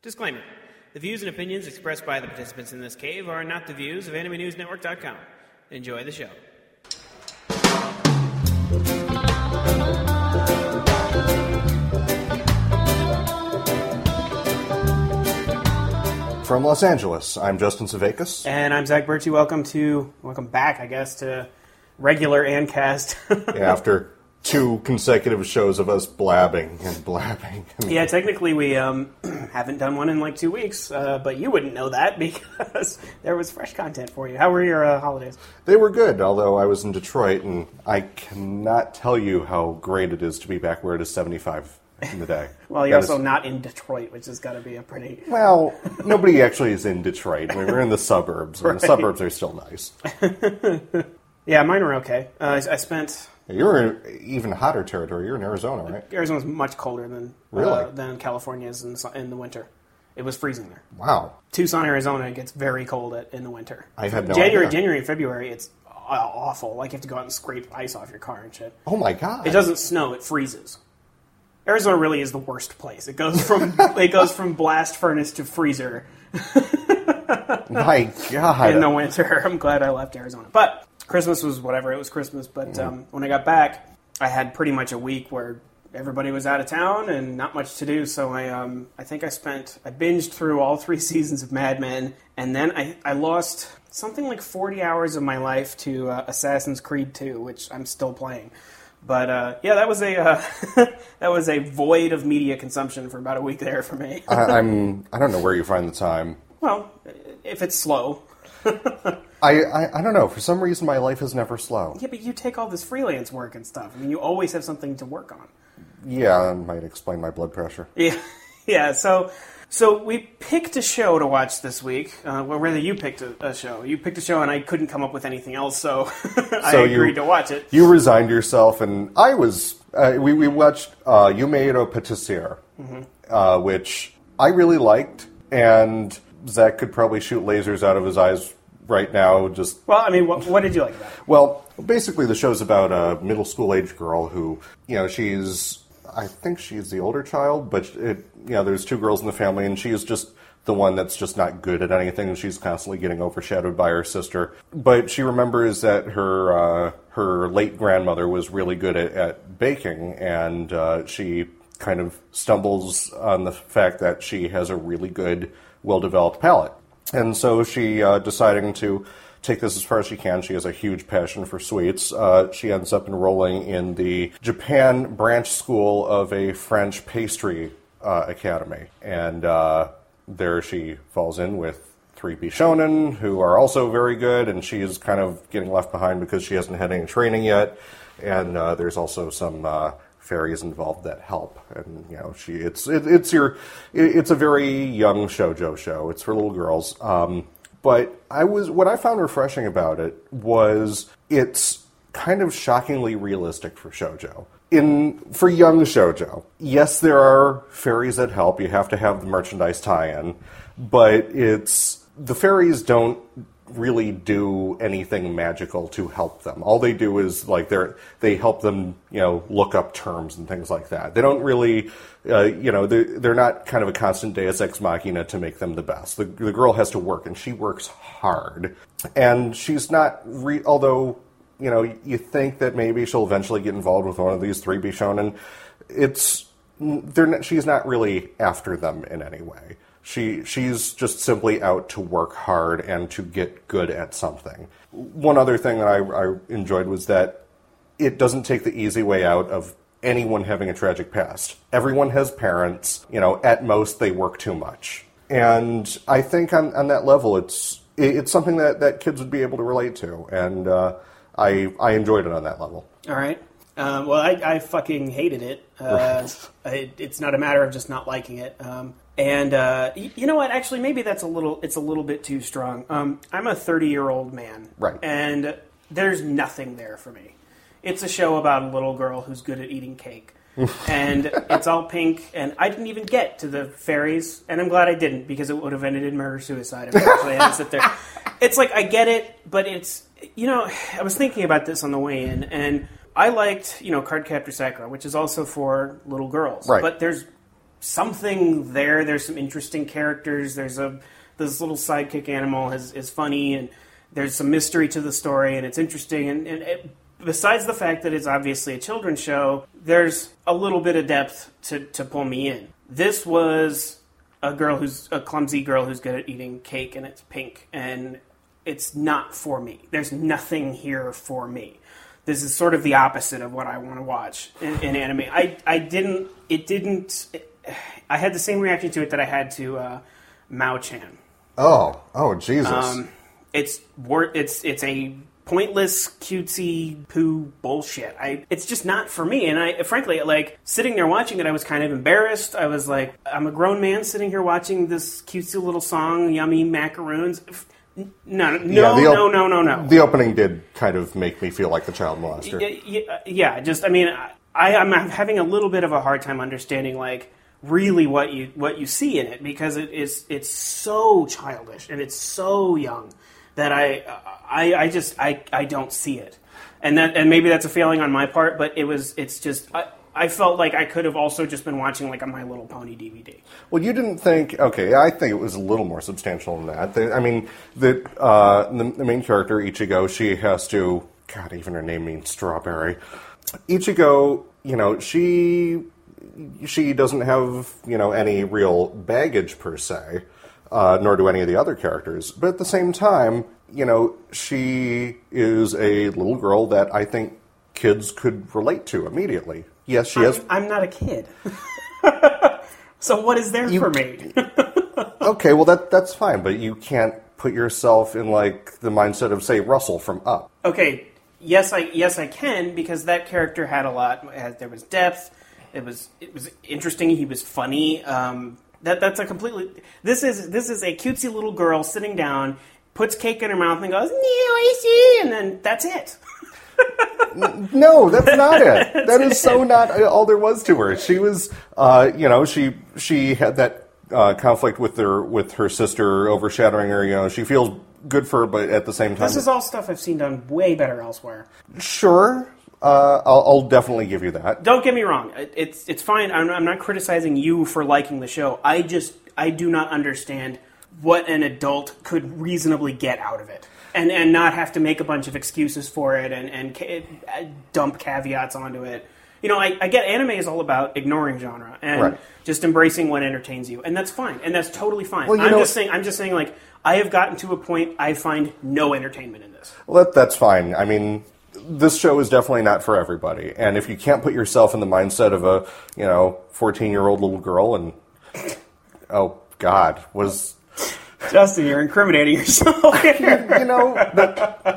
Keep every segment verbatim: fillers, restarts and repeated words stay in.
Disclaimer. The views and opinions expressed by the participants in this cave are not the views of Anime News Network dot com. Enjoy the show. From Los Angeles, I'm Justin Savakis. And I'm Zach Birchie. Welcome to, welcome back, I guess, to regular Ancast. After two consecutive shows of us blabbing and blabbing. Yeah, technically we um, haven't done one in like two weeks, uh, but you wouldn't know that because there was fresh content for you. How were your uh, holidays? They were good, although I was in Detroit, and I cannot tell you how great it is to be back where it is seventy-five in the day. Well, you're That also is- not in Detroit, which has got to be a pretty... Well, nobody actually is in Detroit. I mean, we're in the suburbs, and Right. the suburbs are still nice. Yeah, mine were okay. Uh, I, I spent... You're in even hotter territory. You're in Arizona, right? Arizona's much colder than Really? uh, than California is in, the su- in the winter. It was freezing there. Wow. Tucson, Arizona gets very cold at, in the winter. I had no January, idea. January and February, it's uh, awful. Like you have to go out and scrape ice off your car and shit. Oh my God. It doesn't snow; it freezes. Arizona really is the worst place. It goes from it goes from blast furnace to freezer My God. in the winter. I'm glad I left Arizona, but Christmas was whatever. It was Christmas, but um, when I got back, I had pretty much a week where everybody was out of town and not much to do. So I um, I think I spent I binged through all three seasons of Mad Men, and then I I lost something like forty hours of my life to uh, Assassin's Creed two, which I'm still playing. But uh, yeah, that was a uh, that was a void of media consumption for about a week there for me. I, I'm. I don't know where you find the time. Well, if it's slow. I, I I don't know. For some reason, my life is never slow. Yeah, but you take all this freelance work and stuff. I mean, you always have something to work on. Yeah, that might explain my blood pressure. Yeah, yeah. So, so we picked a show to watch this week. Uh, well, rather, you picked a, a show. You picked a show, and I couldn't come up with anything else, so, I So agreed you- to watch it. You resigned yourself, and I was. Uh, we we watched uh, Yumeiro Patissier, uh, which I really liked, and Zach could probably shoot lasers out of his eyes right now. Just Well, I mean, what, what did you like about it? well, basically, the show's about a middle school age girl who, you know, she's. I think she's the older child, but it, you know, there's two girls in the family, and she is just the one that's just not good at anything, and she's constantly getting overshadowed by her sister. But she remembers that her uh, her late grandmother was really good at, at baking, and uh, she kind of stumbles on the fact that she has a really good, well-developed palate. And so she, uh, deciding to take this as far as she can, she has a huge passion for sweets. Uh, she ends up enrolling in the Japan branch school of a French pastry uh, academy. And uh, there she falls in with three Bishonen, who are also very good, and she is kind of getting left behind because she hasn't had any training yet. And uh, there's also some uh, fairies involved that help. And, you know, she it's it, it's your it, it's a very young shoujo show. It's for little girls. Um, But I was what I found refreshing about it was it's kind of shockingly realistic for shoujo. In for young shoujo, yes, there are fairies that help. You have to have the merchandise tie-in, but it's the fairies don't really do anything magical to help them. All they do is like they're they help them, you know, look up terms and things like that. They don't really, uh, you know, they're, they're not kind of a constant deus ex machina to make them the best. The, the girl has to work, and she works hard. And she's not, re- although, you know, you think that maybe she'll eventually get involved with one of these three Bishonen, it's, they're not, she's not really after them in any way. She she's just simply out to work hard and to get good at something. One other thing that I, I enjoyed was that it doesn't take the easy way out of anyone having a tragic past. Everyone has parents. You know, at most they work too much. And I think on, on that level, it's it's something that, that kids would be able to relate to. And uh, I I enjoyed it on that level. All right. Um, well, I, I fucking hated it. Uh, it. It's not a matter of just not liking it. Um, and uh, y- you know what? Actually, maybe that's a little. It's a little bit too strong. Um, I'm a thirty-year-old man, Right. And there's nothing there for me. It's a show about a little girl who's good at eating cake, and it's all pink. And I didn't even get to the fairies, and I'm glad I didn't because it would have ended in murder suicide if I actually had to sit there. It's like I get it, but it's you know I was thinking about this on the way in, and I liked, you know, Cardcaptor Sakura, which is also for little girls. Right. But there's something there. There's some interesting characters. There's a this little sidekick animal is is funny, and there's some mystery to the story, and it's interesting. And, and it, besides the fact that it's obviously a children's show, there's a little bit of depth to, to pull me in. This was a girl who's a clumsy girl who's good at eating cake, and it's pink, and it's not for me. There's nothing here for me. This is sort of the opposite of what I want to watch in, in anime. I, I didn't, it didn't, it, I had the same reaction to it that I had to uh, Mao-chan. Oh, oh, Jesus. Um, it's it's it's a pointless, cutesy poo bullshit. I it's just not for me. And I frankly, like sitting there watching it, I was kind of embarrassed. I was like, I'm a grown man sitting here watching this cutesy little song, "Yummy Macaroons." No, no, yeah, the op- no, no, no, no. The opening did kind of make me feel like the child molester. Yeah, yeah, just I mean, I, I'm having a little bit of a hard time understanding like. Really, what you what you see in it, because it is it's so childish and it's so young that I I, I just I, I don't see it, and that and maybe that's a failing on my part, but it was it's just I, I felt like I could have also just been watching like a My Little Pony D V D. Well, you didn't think okay? I think it was a little more substantial than that. The, I mean, the, uh, the the main character Ichigo, she has to God, even her name means strawberry. Ichigo, you know, she. She doesn't have, you know, any real baggage per se, uh, nor do any of the other characters. But at the same time, you know, she is a little girl that I think kids could relate to immediately. Yes, she I'm, has. I'm not a kid, so what is there you, for me? Okay, well that that's fine, but you can't put yourself in like the mindset of, say, Russell from Up. Okay, yes, I yes I can, because that character had a lot. There was depth. It was it was interesting. He was funny. Um, that that's a completely. This is this is a cutesy little girl sitting down, puts cake in her mouth, and goes, "No, I see," and then that's it. No, that's not it. That is so not all there was to her. She was, uh, you know, she she had that uh, conflict with her with her sister overshadowing her. You know, she feels good for her, but at the same time, this is all stuff I've seen done way better elsewhere. Sure. Uh, I'll, I'll definitely give you that. Don't get me wrong; it, it's it's fine. I'm, I'm not criticizing you for liking the show. I just I do not understand what an adult could reasonably get out of it, and and not have to make a bunch of excuses for it and and ca- dump caveats onto it. You know, I, I get anime is all about ignoring genre and right. just embracing what entertains you, and that's fine, and that's totally fine. Well, you I'm know, just saying. I'm just saying, like I have gotten to a point I find no entertainment in this. Well, that, that's fine. I mean. This show is definitely not for everybody, and if you can't put yourself in the mindset of a, you know, fourteen-year-old little girl, and oh God, was Justin, you're incriminating yourself here. you know, that,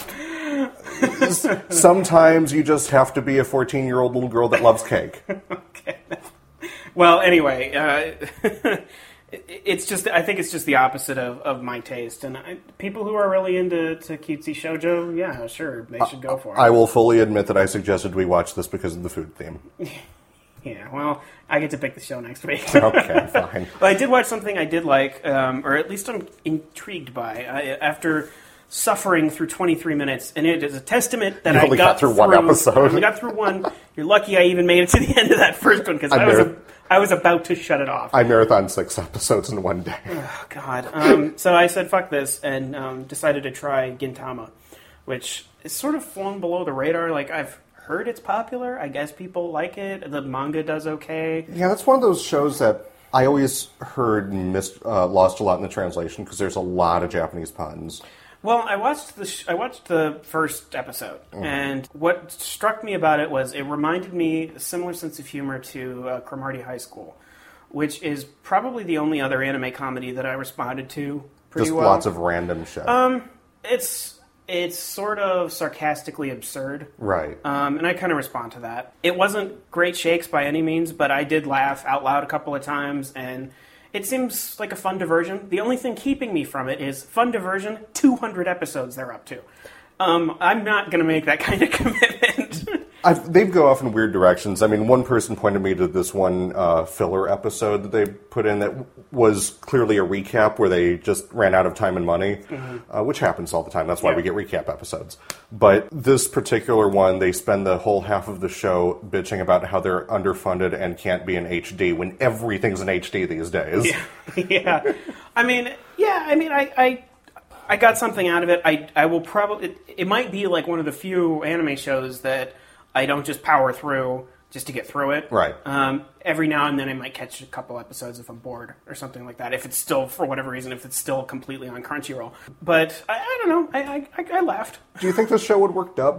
sometimes you just have to be a fourteen-year-old little girl that loves cake. Okay. Well, anyway, uh, it's just I think it's just the opposite of, of my taste, and I, people who are really into to cutesy shoujo, yeah, sure, they should go for it. I will fully admit that I suggested we watch this because of the food theme. Yeah, well, I get to pick the show next week. Okay, fine. Well, I did watch something I did like, um, or at least I'm intrigued by. I, after suffering through twenty-three minutes, and it is a testament that you I only got, got through, through one episode. I only got through one. You're lucky I even made it to the end of that first one, because I, I was a, I was about to shut it off. I marathoned six episodes in one day. Oh, God. Um, so I said, fuck this, and um, decided to try Gintama, which is sort of flown below the radar. Like, I've heard it's popular. I guess people like it. The manga does okay. Yeah, that's one of those shows that I always heard missed, uh, lost a lot in the translation, because there's a lot of Japanese puns. Well, I watched the sh- I watched the first episode, mm. and what struck me about it was it reminded me a similar sense of humor to uh, Cromartie High School, which is probably the only other anime comedy that I responded to pretty Just well. lots of random shit. Um, it's it's sort of sarcastically absurd, right? Um, and I kind of respond to that. It wasn't great shakes by any means, but I did laugh out loud a couple of times, and it seems like a fun diversion. The only thing keeping me from it is fun diversion, two hundred episodes they're up to. Um, I'm not going to make that kind of commitment. I've, they go off in weird directions. I mean, one person pointed me to this one uh, filler episode that they put in that w- was clearly a recap where they just ran out of time and money, mm-hmm. uh, which happens all the time. That's why yeah. we get recap episodes. But this particular one, they spend the whole half of the show bitching about how they're underfunded and can't be in H D when everything's in H D these days. Yeah, yeah. I mean, yeah, I mean, I... I... I got something out of it. I I will probably... It, it might be like one of the few anime shows that I don't just power through just to get through it. Right. Um, every now and then I might catch a couple episodes if I'm bored or something like that. If it's still, for whatever reason, if it's still completely on Crunchyroll. But I, I don't know. I, I I laughed. Do you think this show would work dubbed?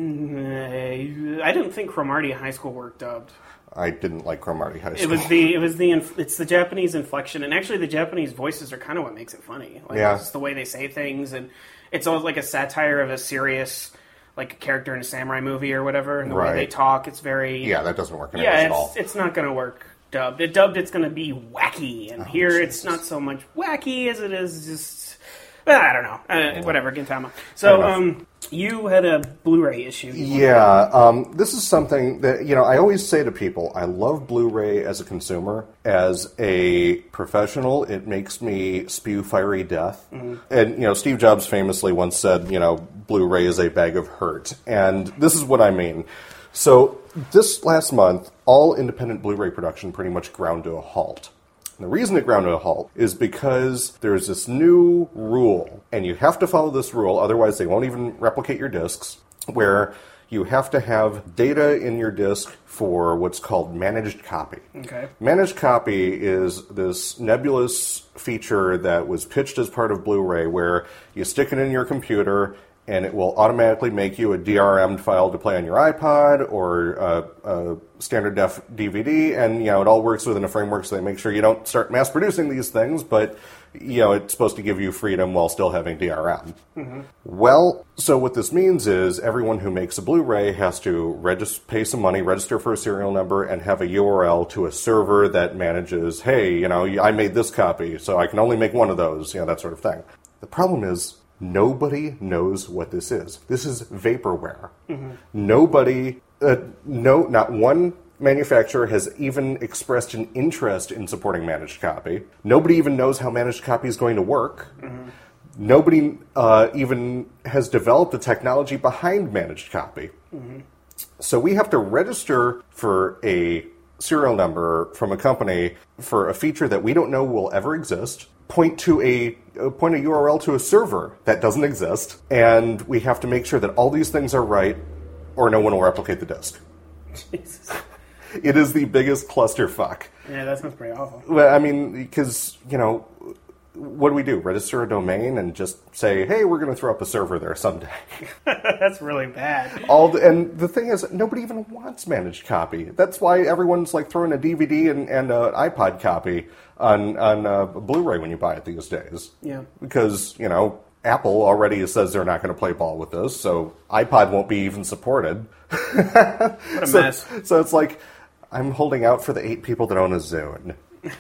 Mm, I didn't think Cromartie High School worked dubbed. I didn't like Cromartie High School. It was the it was the it's the Japanese inflection, and actually the Japanese voices are kind of what makes it funny. Like, yeah. It's the way they say things, and it's always like a satire of a serious, like a character in a samurai movie or whatever, and the right. way they talk, it's very... Yeah, that doesn't work in yeah, English at all. Yeah, it's not going to work dubbed. It dubbed, it's going to be wacky, and oh, here Jesus. It's not so much wacky as it is just... Well, I don't know. Uh, yeah. Whatever, Gintama. So, um, you had a Blu-ray issue. Yeah, um, this is something that, you know, I always say to people, I love Blu-ray as a consumer. As a professional, it makes me spew fiery death. Mm-hmm. And, you know, Steve Jobs famously once said, you know, Blu-ray is a bag of hurt. And this is what I mean. So, this last month, all independent Blu-ray production pretty much ground to a halt. And the reason it ground to a halt is because there's this new rule, and you have to follow this rule, otherwise they won't even replicate your discs, where you have to have data in your disc for what's called managed copy. Okay. Managed copy is this nebulous feature that was pitched as part of Blu-ray, where you stick it in your computer, and it will automatically make you a D R M'd file to play on your iPod or a, a standard def D V D, and you know it all works within a framework, so they make sure you don't start mass producing these things, but you know it's supposed to give you freedom while still having D R M. Mm-hmm. Well, so what this means is everyone who makes a Blu-ray has to regis- pay some money, register for a serial number, and have a U R L to a server that manages, hey, you know, I made this copy, so I can only make one of those, you know, that sort of thing. The problem is, nobody knows what this is. This is vaporware. Mm-hmm. Nobody, uh, no, not one manufacturer has even expressed an interest in supporting managed copy. Nobody even knows how managed copy is going to work. Mm-hmm. Nobody uh, even has developed the technology behind managed copy. Mm-hmm. So we have to register for a serial number from a company for a feature that we don't know will ever exist. Point to a uh, point a U R L to a server that doesn't exist, and we have to make sure that all these things are right, or no one will replicate the disk. Jesus. It is the biggest clusterfuck. Yeah, that sounds pretty awful. Well, I mean, because you know, what do we do? Register a domain and just say, "Hey, we're going to throw up a server there someday." That's really bad. All the, and the thing is, nobody even wants managed copy. That's why everyone's like throwing a D V D and, and an iPod copy on on uh, Blu-ray when you buy it these days. Yeah. Because, you know, Apple already says they're not going to play ball with this, so iPod won't be even supported. What a so, mess. So it's like, I'm holding out for the eight people that own a Zune.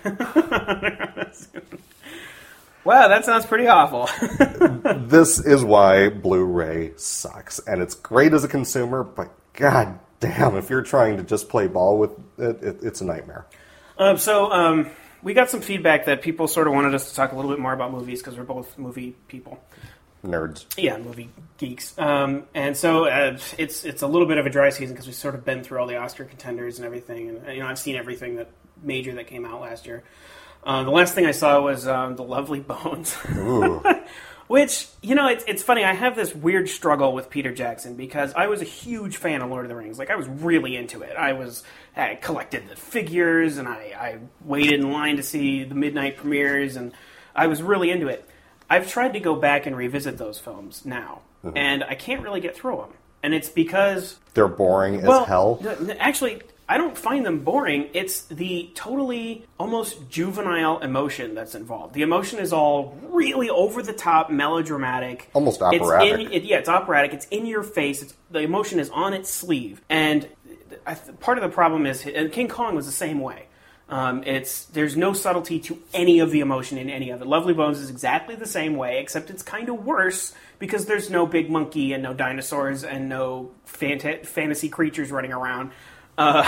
Wow, that sounds pretty awful. This is why Blu-ray sucks. And it's great as a consumer, but god damn, if you're trying to just play ball with it, it it's a nightmare. Um, so, um... we got some feedback that people sort of wanted us to talk a little bit more about movies because we're both movie people. Nerds. Yeah, movie geeks. Um, and so uh, it's it's a little bit of a dry season because we've sort of been through all the Oscar contenders and everything. And, you know, I've seen everything that major that came out last year. Uh, the last thing I saw was um, The Lovely Bones. Ooh. Which, you know, it's it's funny. I have this weird struggle with Peter Jackson because I was a huge fan of Lord of the Rings. Like, I was really into it. I was I collected the figures, and I, I waited in line to see the midnight premieres, and I was really into it. I've tried to go back and revisit those films now, mm-hmm. and I can't really get through them. And it's because... they're boring well, as hell? Actually... I don't find them boring. It's the totally almost juvenile emotion that's involved. The emotion is all really over-the-top, melodramatic. Almost operatic. It's in, it, yeah, it's operatic. It's in your face. It's, the emotion is on its sleeve. And I, part of the problem is, and King Kong was the same way. Um, it's there's no subtlety to any of the emotion in any of it. Lovely Bones is exactly the same way, except it's kind of worse because there's no big monkey and no dinosaurs and no fant- fantasy creatures running around. Uh,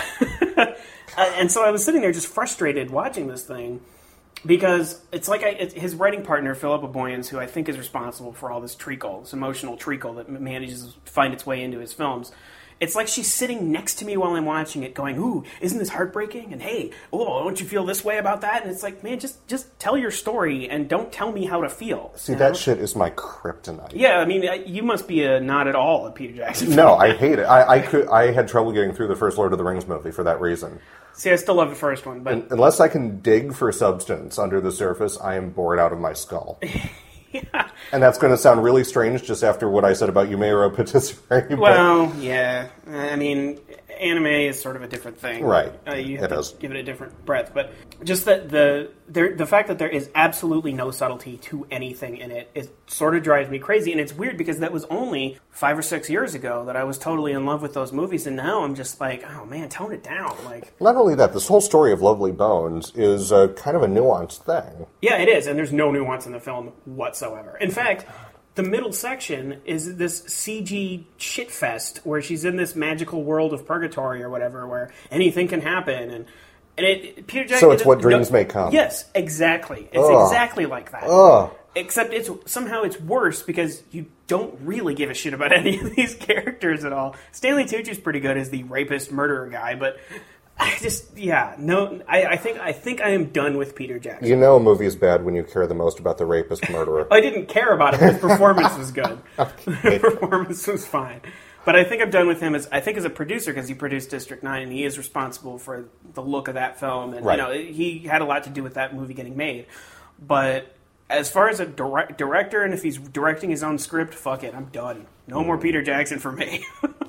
and so I was sitting there just frustrated watching this thing because it's like I, it, his writing partner, Philippa Boyens, who I think is responsible for all this treacle, this emotional treacle that manages to find its way into his films. It's like she's sitting next to me while I'm watching it going, ooh, isn't this heartbreaking? And hey, oh, don't you feel this way about that? And it's like, man, just just tell your story and don't tell me how to feel. See, that know? shit is my kryptonite. Yeah, I mean, you must be a not at all a Peter Jackson fan. No, I hate it. I, I could. I had trouble getting through the first Lord of the Rings movie for that reason. See, I still love the first one. But and, unless I can dig for substance under the surface, I am bored out of my skull. Yeah. And that's going to sound really strange just after what I said about Yumero Patisserie. Well, yeah. I mean, anime is sort of a different thing. Right. Uh, you have it to is. give it a different breadth. But just that the there, the fact that there is absolutely no subtlety to anything in it, it sort of drives me crazy. And it's weird because that was only five or six years ago that I was totally in love with those movies. And now I'm just like, oh, man, tone it down. Like, not only that, this whole story of Lovely Bones is a, kind of a nuanced thing. Yeah, it is. And there's no nuance in the film whatsoever. In fact, the middle section is this C G shitfest where she's in this magical world of purgatory or whatever, where anything can happen, and and it Peter Jackson. So it's what dreams no, may come. Yes, exactly. It's Ugh. exactly like that. Ugh. Except it's somehow it's worse because you don't really give a shit about any of these characters at all. Stanley Tucci's pretty good as the rapist murderer guy, but I just, yeah, no, I, I think I think I am done with Peter Jackson. You know a movie is bad when you care the most about the rapist murderer. I didn't care about it, but his performance was good. Okay. His performance was fine. But I think I'm done with him as I think as a producer because he produced District nine and he is responsible for the look of that film, and right. you know he had a lot to do with that movie getting made. But as far as a direct, director, and if he's directing his own script, fuck it, I'm done. No mm. more Peter Jackson for me.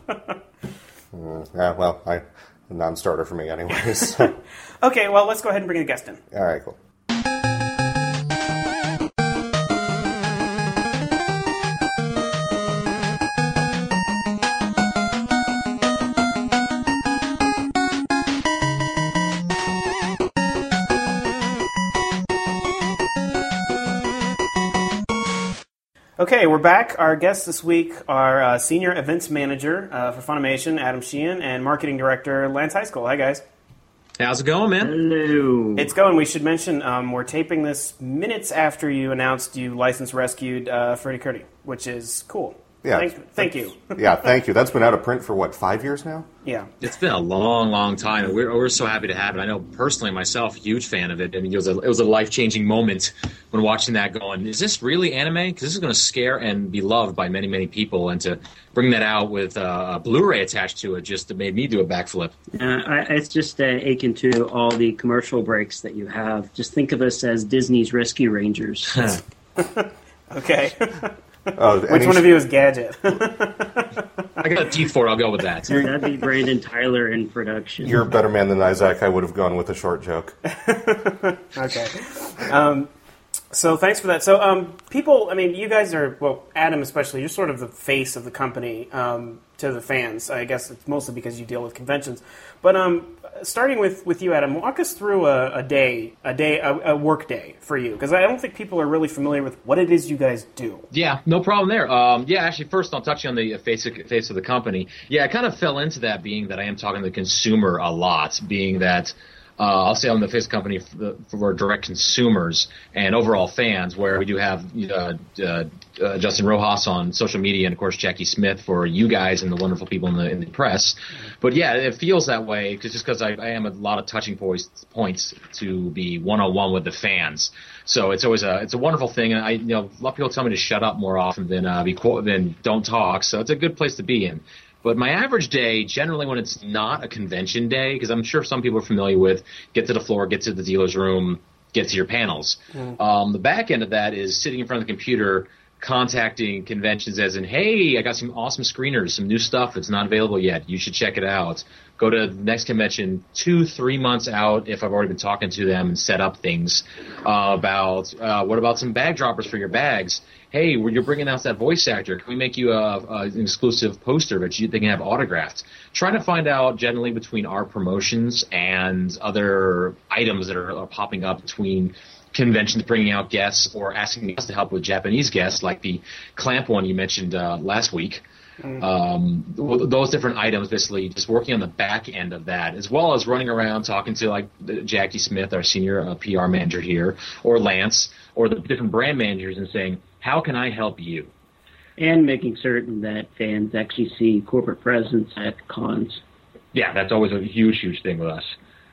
mm, yeah, well, I. A non-starter for me anyways. Okay, well, let's go ahead and bring the guest in. All right, cool. Okay, we're back. Our guests this week are uh, Senior Events Manager uh, for Funimation, Adam Sheehan, and Marketing Director, Lance High School. Hi, guys. How's it going, man? Hello. It's going. We should mention um, we're taping this minutes after you announced you license rescued uh, Freddy Curdy, which is cool. Yeah. Thank, thank you. Yeah, thank you. That's been out of print for, what, five years now? Yeah. It's been a long, long time. We're, we're so happy to have it. I know personally myself, huge fan of it. I mean, it was a, it was a life-changing moment when watching that going, is this really anime? Because this is going to scare and be loved by many, many people. And to bring that out with uh, a Blu-ray attached to it just made me do a backflip. Uh, I, it's just uh, akin to all the commercial breaks that you have. Just think of us as Disney's Rescue Rangers. Okay. Oh, Which one sh- of you is Gadget? I got a teeth for it. I'll go with that. That'd be Brandon Tyler in production. You're a better man than Isaac. I would have gone with a short joke. Okay. Um, so thanks for that. So um, people, I mean, you guys are, well, Adam especially, you're sort of the face of the company um, to the fans. I guess it's mostly because you deal with conventions. But um, starting with, with you, Adam, walk us through a, a day, a day, a, a work day for you, because I don't think people are really familiar with what it is you guys do. Yeah, no problem there. Um, yeah, actually, first I'll touch on the face of, face of the company. Yeah, I kind of fell into that, being that I am talking to the consumer a lot, being that Uh, I'll say I'm the face company for, the, for direct consumers and overall fans, where we do have uh, uh, uh, Justin Rojas on social media and, of course, Jackie Smith for you guys and the wonderful people in the in the press. But, yeah, it feels that way cause, just because I, I am a lot of touching points, points to be one-on-one with the fans. So it's always a it's a wonderful thing. And I you know a lot of people tell me to shut up more often than uh, be than don't talk. So it's a good place to be in. But my average day, generally when it's not a convention day, because I'm sure some people are familiar with, get to the floor, get to the dealer's room, get to your panels. Mm. Um, the back end of that is sitting in front of the computer, contacting conventions as in, hey, I got some awesome screeners, some new stuff that's not available yet. You should check it out. Go to the next convention two, three months out if I've already been talking to them and set up things uh, about uh, what about some bag droppers for your bags? Hey, well, you're bringing out that voice actor. Can we make you a, a, an exclusive poster that you, they can have autographed? Trying to find out generally between our promotions and other items that are, are popping up between conventions bringing out guests or asking us to help with Japanese guests, like the clamp one you mentioned uh, last week. Mm-hmm. Um, those different items, basically just working on the back end of that, as well as running around talking to like Jackie Smith, our senior uh, P R manager here, or Lance, or the different brand managers, and saying, how can I help you? And making certain that fans actually see corporate presence at cons. Yeah, that's always a huge, huge thing with us.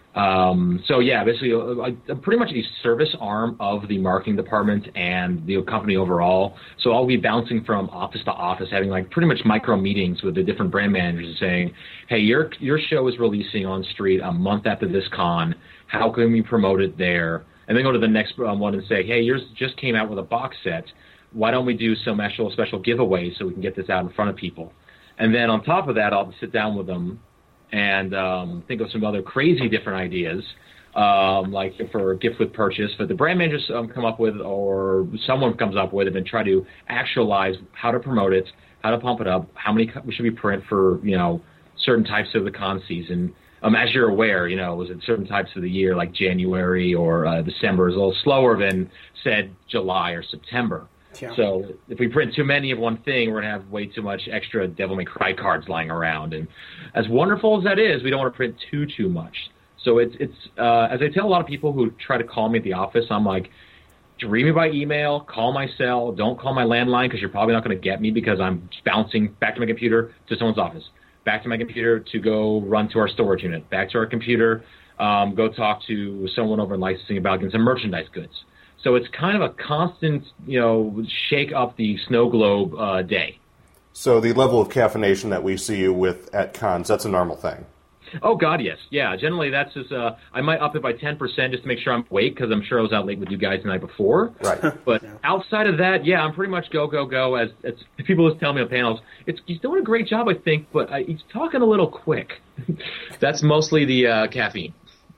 Um, so yeah, basically, uh, I'm pretty much a service arm of the marketing department and the company overall. So I'll be bouncing from office to office, having like pretty much micro meetings with the different brand managers, saying, "Hey, your your show is releasing on street a month after this con. How can we promote it there?" And then go to the next um, one and say, "Hey, yours just came out with a box set. Why don't we do some actual special giveaways so we can get this out in front of people?" And then on top of that, I'll sit down with them and um, think of some other crazy different ideas, um, like for gift with purchase that the brand managers um, come up with or someone comes up with, and then try to actualize how to promote it, how to pump it up, how many we should we print for, you know, certain types of the con season. Um, as you're aware, you know, was it certain types of the year, like January or uh, December, is a little slower than, said, July or September. Yeah. So if we print too many of one thing, we're going to have way too much extra Devil May Cry cards lying around. And as wonderful as that is, we don't want to print too, too much. So it's, it's uh, as I tell a lot of people who try to call me at the office, I'm like, read me by email, call my cell, don't call my landline because you're probably not going to get me because I'm bouncing back to my computer to someone's office, back to my computer to go run to our storage unit, back to our computer, um, go talk to someone over in licensing about getting some merchandise goods. So it's kind of a constant, you know, shake up the snow globe uh, day. So the level of caffeination that we see you with at cons, that's a normal thing? Oh, God, yes. Yeah, generally that's just, uh, I might up it by ten percent just to make sure I'm awake because I'm sure I was out late with you guys the night before. Right. But yeah. outside of that, yeah, I'm pretty much go, go, go. As, as people always tell me on panels, it's, he's doing a great job, I think, but uh, he's talking a little quick. That's mostly the uh, caffeine.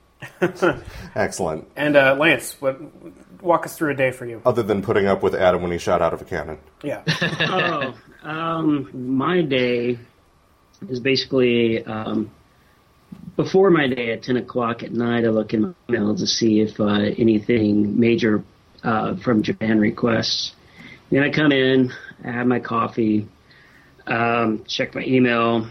Excellent. And uh, Lance, what, walk us through a day for you. Other than putting up with Adam when he shot out of a cannon. Yeah. oh, um, my day is basically um, before my day at ten o'clock at night. I look in my email to see if uh, anything major uh, from Japan requests. Then I come in, I have my coffee, um, check my email.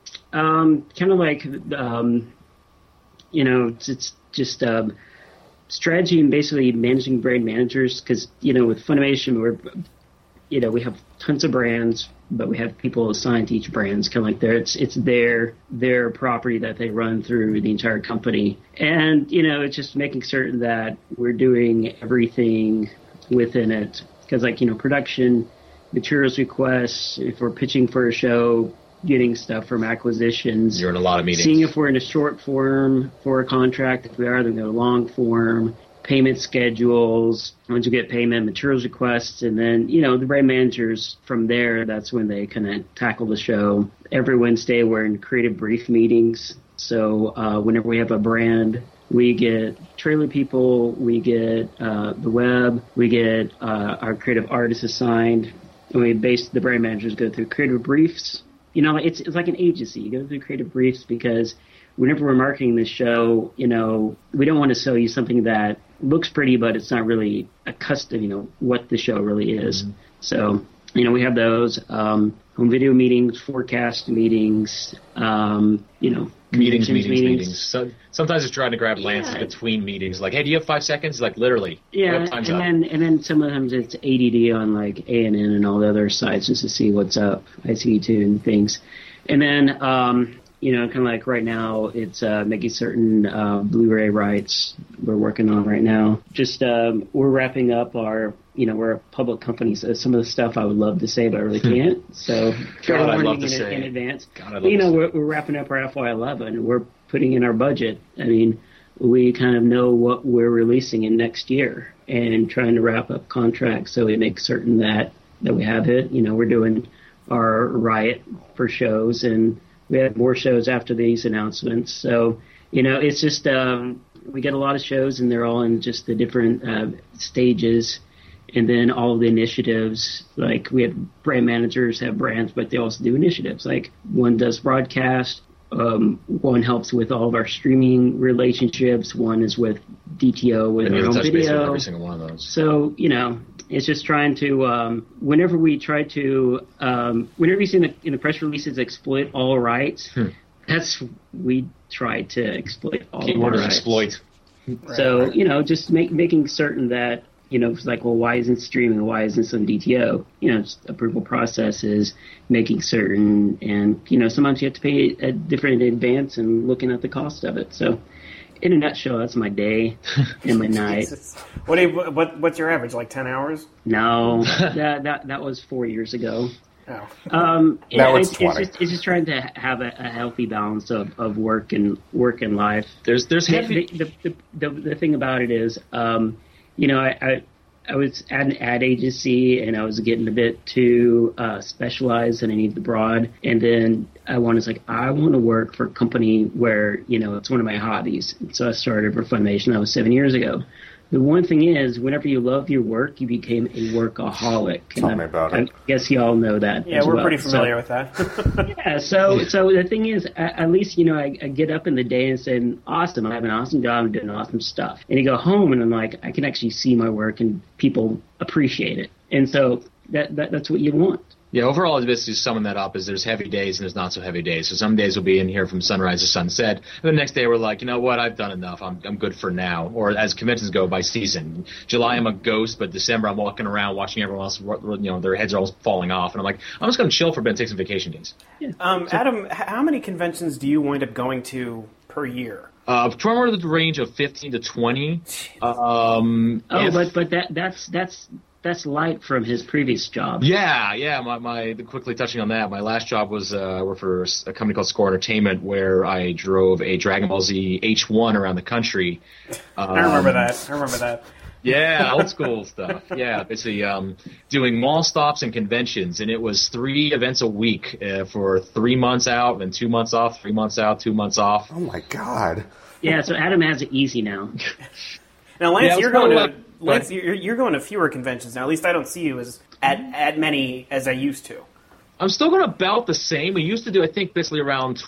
Um, kind of like, um, you know, it's, it's just um, strategy and basically managing brand managers because, you know, with Funimation, we're, you know, we have tons of brands, but we have people assigned to each brand. It's kind of like their, it's, it's their, their property that they run through the entire company. And, you know, it's just making certain that we're doing everything within it. Because, like, you know, production, materials requests, if we're pitching for a show, getting stuff from acquisitions. You're in a lot of meetings. Seeing if we're in a short form for a contract. If we are, then go long form. Payment schedules. Once you get payment, materials requests. And then, you know, the brand managers from there, that's when they kind of tackle the show. Every Wednesday, we're in creative brief meetings. So uh, whenever we have a brand, we get trailer people, we get uh, the web, we get uh, our creative artists assigned, and we base the brand managers go through creative briefs. You know, it's it's like an agency. You go through creative briefs because whenever we're marketing this show, you know, we don't want to sell you something that looks pretty, but it's not really a custom, you know, what the show really is. Mm-hmm. So, you know, we have those um, home video meetings, forecast meetings, um, you know, Meetings, meetings, meetings. meetings. So, sometimes it's trying to grab Lance yeah. between meetings. Like, hey, do you have five seconds? Like, literally. Yeah, and up. then and then sometimes it's A D D on, like, A N N and all the other sites just to see what's up, I C E two and things. And then, um, you know, kind of like right now, it's uh, making certain uh, Blu-ray rights we're working on right now. Just um, we're wrapping up our, you know, we're a public company, so some of the stuff I would love to say, but I really can't. So try God, warning in, in advance. God, you know, we're, we're wrapping up our F Y eleven. We're putting in our budget. I mean, we kind of know what we're releasing in next year and trying to wrap up contracts so we make certain that that we have hit. You know, we're doing our riot for shows, and we have more shows after these announcements. So, you know, it's just um, we get a lot of shows, and they're all in just the different uh, stages. And then all of the initiatives, like we have brand managers have brands, but they also do initiatives. Like one does broadcast, um, one helps with all of our streaming relationships, one is with D T O with And our you own touch base with video. every single one of those. So, you know, it's just trying to, um, whenever we try to, um, whenever you see in the, in the press releases exploit all rights, Hmm. that's, we try to exploit all Keyword the is rights. exploit. So, you know, just make, making certain that, you know, it's like, well, why isn't streaming? Why isn't some D T O? You know, just approval processes, making certain, and, you know, sometimes you have to pay a different advance and looking at the cost of it. So, in a nutshell, that's my day and my night. Jesus. What do you, what what's your average? Like ten hours? No, that that that was four years ago. Oh. Um, Now yeah, it's it's, twenty. It's just, it's just trying to have a, a healthy balance of, of work and work and life. There's there's The, heavy. the, the, the, the thing about it is, um, you know, I, I I was at an ad agency and I was getting a bit too uh, specialized and I needed the broad. And then I wanted like, I want to work for a company where, you know, it's one of my hobbies. And so I started for Funimation. That was seven years ago. The one thing is, whenever you love your work, you became a workaholic. Tell And me I- about I it. guess you all know that. Yeah, as we're well. pretty So- familiar with that. yeah, so so the thing is, at, at least, you know, I, I get up in the day and say, awesome, I have an awesome job, I'm doing awesome stuff. And you go home and I'm like, I can actually see my work and people appreciate it. And so that, that that's what you want. Yeah, overall, basically summing that up is there's heavy days and there's not so heavy days. So some days we'll be in here from sunrise to sunset, and the next day we're like, you know what, I've done enough. I'm I'm good for now. Or as conventions go, by season. July I'm a ghost, but December I'm walking around watching everyone else, you know, their heads are almost falling off, and I'm like, I'm just going to chill for a bit and take some vacation days. um, Adam, h- how many conventions do you wind up going to per year? Uh, somewhere in the range of fifteen to twenty. Um, Oh, if- but but that that's that's that's light from his previous job. Yeah, yeah. My, my quickly touching on that. My last job was uh, I worked for a company called Score Entertainment, where I drove a Dragon Ball Z H one around the country. Um, I remember that. I remember that. Yeah, old school stuff. Yeah, basically um, doing mall stops and conventions, and it was three events a week uh, for three months out, then two months off, three months out, two months off. Oh my god. Yeah, so Adam has it easy now. Now, Lance, Yeah, it you're was going kinda to like- Lance, you're, you're going to fewer conventions now. At least I don't see you as at at many as I used to. I'm still going about the same. We used to do, I think, basically around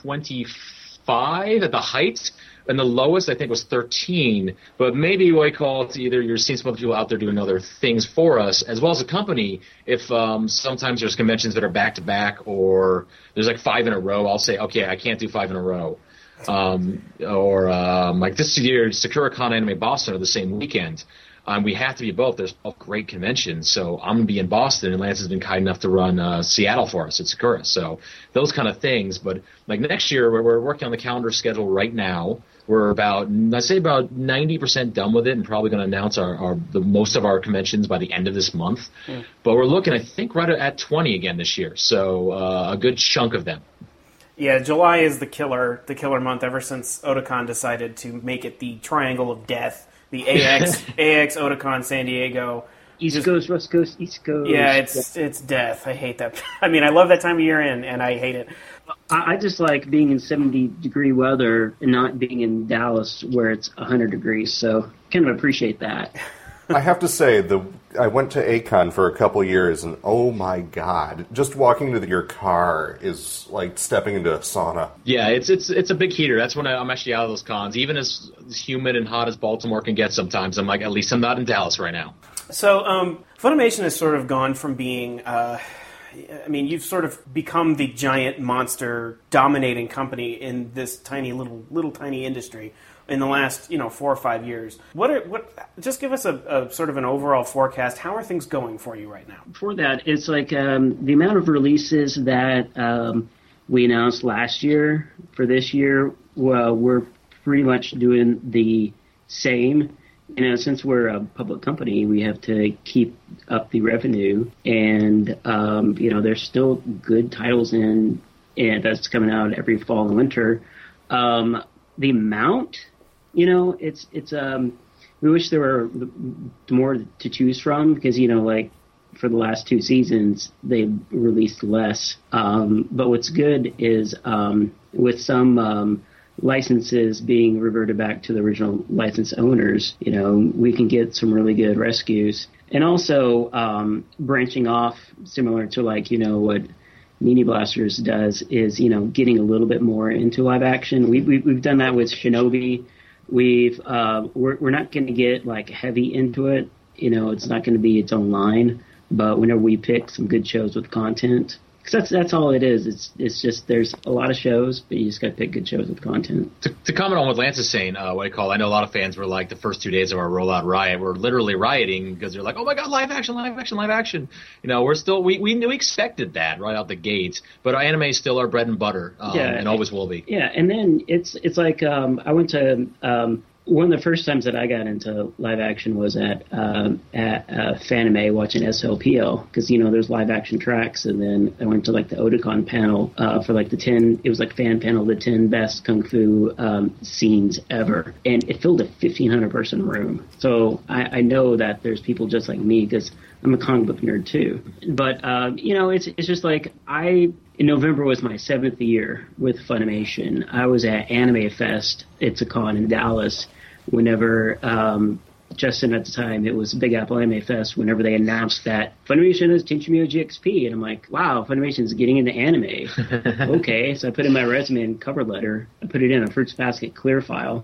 twenty-five at the height, and the lowest, I think, was thirteen. But maybe what I call it, either you're seeing some other people out there doing other things for us, as well as a company. If um, sometimes there's conventions that are back-to-back, or there's like five in a row, I'll say, okay, I can't do five in a row. Um, or um, like this year, SakuraCon and Anime Boston are the same weekend. Um, we have to be both. There's both great conventions. So I'm going to be in Boston, and Lance has been kind enough to run uh, Seattle for us at Sakura. So those kind of things. But like next year, we're, we're working on the calendar schedule right now. We're about, I'd say about ninety percent done with it, and probably going to announce our, our the most of our conventions by the end of this month. Mm. But we're looking, I think, right at twenty again this year. So uh, a good chunk of them. Yeah, July is the killer the killer month ever since Otakon decided to make it the Triangle of Death. The A X A X Otakon San Diego. East Just- Coast, West Coast, East Coast. Yeah, it's it's death. I hate that. I mean, I love that time of year, and, and I hate it. I, I just like being in seventy degree weather and not being in Dallas where it's one hundred degrees. So kind of appreciate that. I have to say, the I went to A CON for a couple years, and oh my god, just walking to the, your car is like stepping into a sauna. Yeah, it's it's it's a big heater. That's when I, I'm actually out of those cons. Even as, as humid and hot as Baltimore can get sometimes, I'm like, at least I'm not in Dallas right now. So, um, Funimation has sort of gone from being, uh, I mean, you've sort of become the giant monster dominating company in this tiny little, little tiny industry in the last, you know, four or five years. What are, what, just give us a, a sort of an overall forecast. How are things going for you right now? For that, it's like um, the amount of releases that um, we announced last year for this year, well, we're pretty much doing the same. You know, since we're a public company, we have to keep up the revenue, and um, you know, there's still good titles in, and that's coming out every fall and winter. Um, the amount, you know, it's it's um, we wish there were more to choose from because you know, like for the last two seasons, they released less. Um, but what's good is um, with some um, licenses being reverted back to the original license owners, you know, we can get some really good rescues. And also um, branching off, similar to like, you know, what Meanie Blasters does is, you know, getting a little bit more into live action. We, we, we've done that with Shinobi. We've uh, we're, we're not going to get like heavy into it. You know, it's not going to be its own line. But whenever we pick some good shows with content, because that's that's all it is. It's it's just there's a lot of shows, but you just got to pick good shows with content. To, to comment on what Lance is saying, uh, what I call, I know a lot of fans were like the first two days of our rollout riot, we're literally rioting because they're like, oh my god, live action, live action, live action. You know, we're still we we knew expected that right out the gates, but anime is still our bread and butter, um, yeah, and always will be. Yeah, and then it's it's like um, I went to. Um, One of the first times that I got into live action was at um, at uh, Fanime watching S L P L because, you know, there's live action tracks, and then I went to like the Otakon panel uh, for like the ten, it was like fan panel, the ten best kung fu um, scenes ever, and it filled a fifteen hundred person room. So I, I know that there's people just like me because I'm a comic book nerd too. But um, you know, it's it's just like I. In November was my seventh year with Funimation. I was at Anime Fest. It's a con in Dallas. Whenever um, Justin at the time, it was Big Apple Anime Fest. Whenever they announced that Funimation is Tenchimio G X P, and I'm like, wow, Funimation's getting into anime. Okay, so I put in my resume and cover letter. I put it in a Fruits Basket clear file.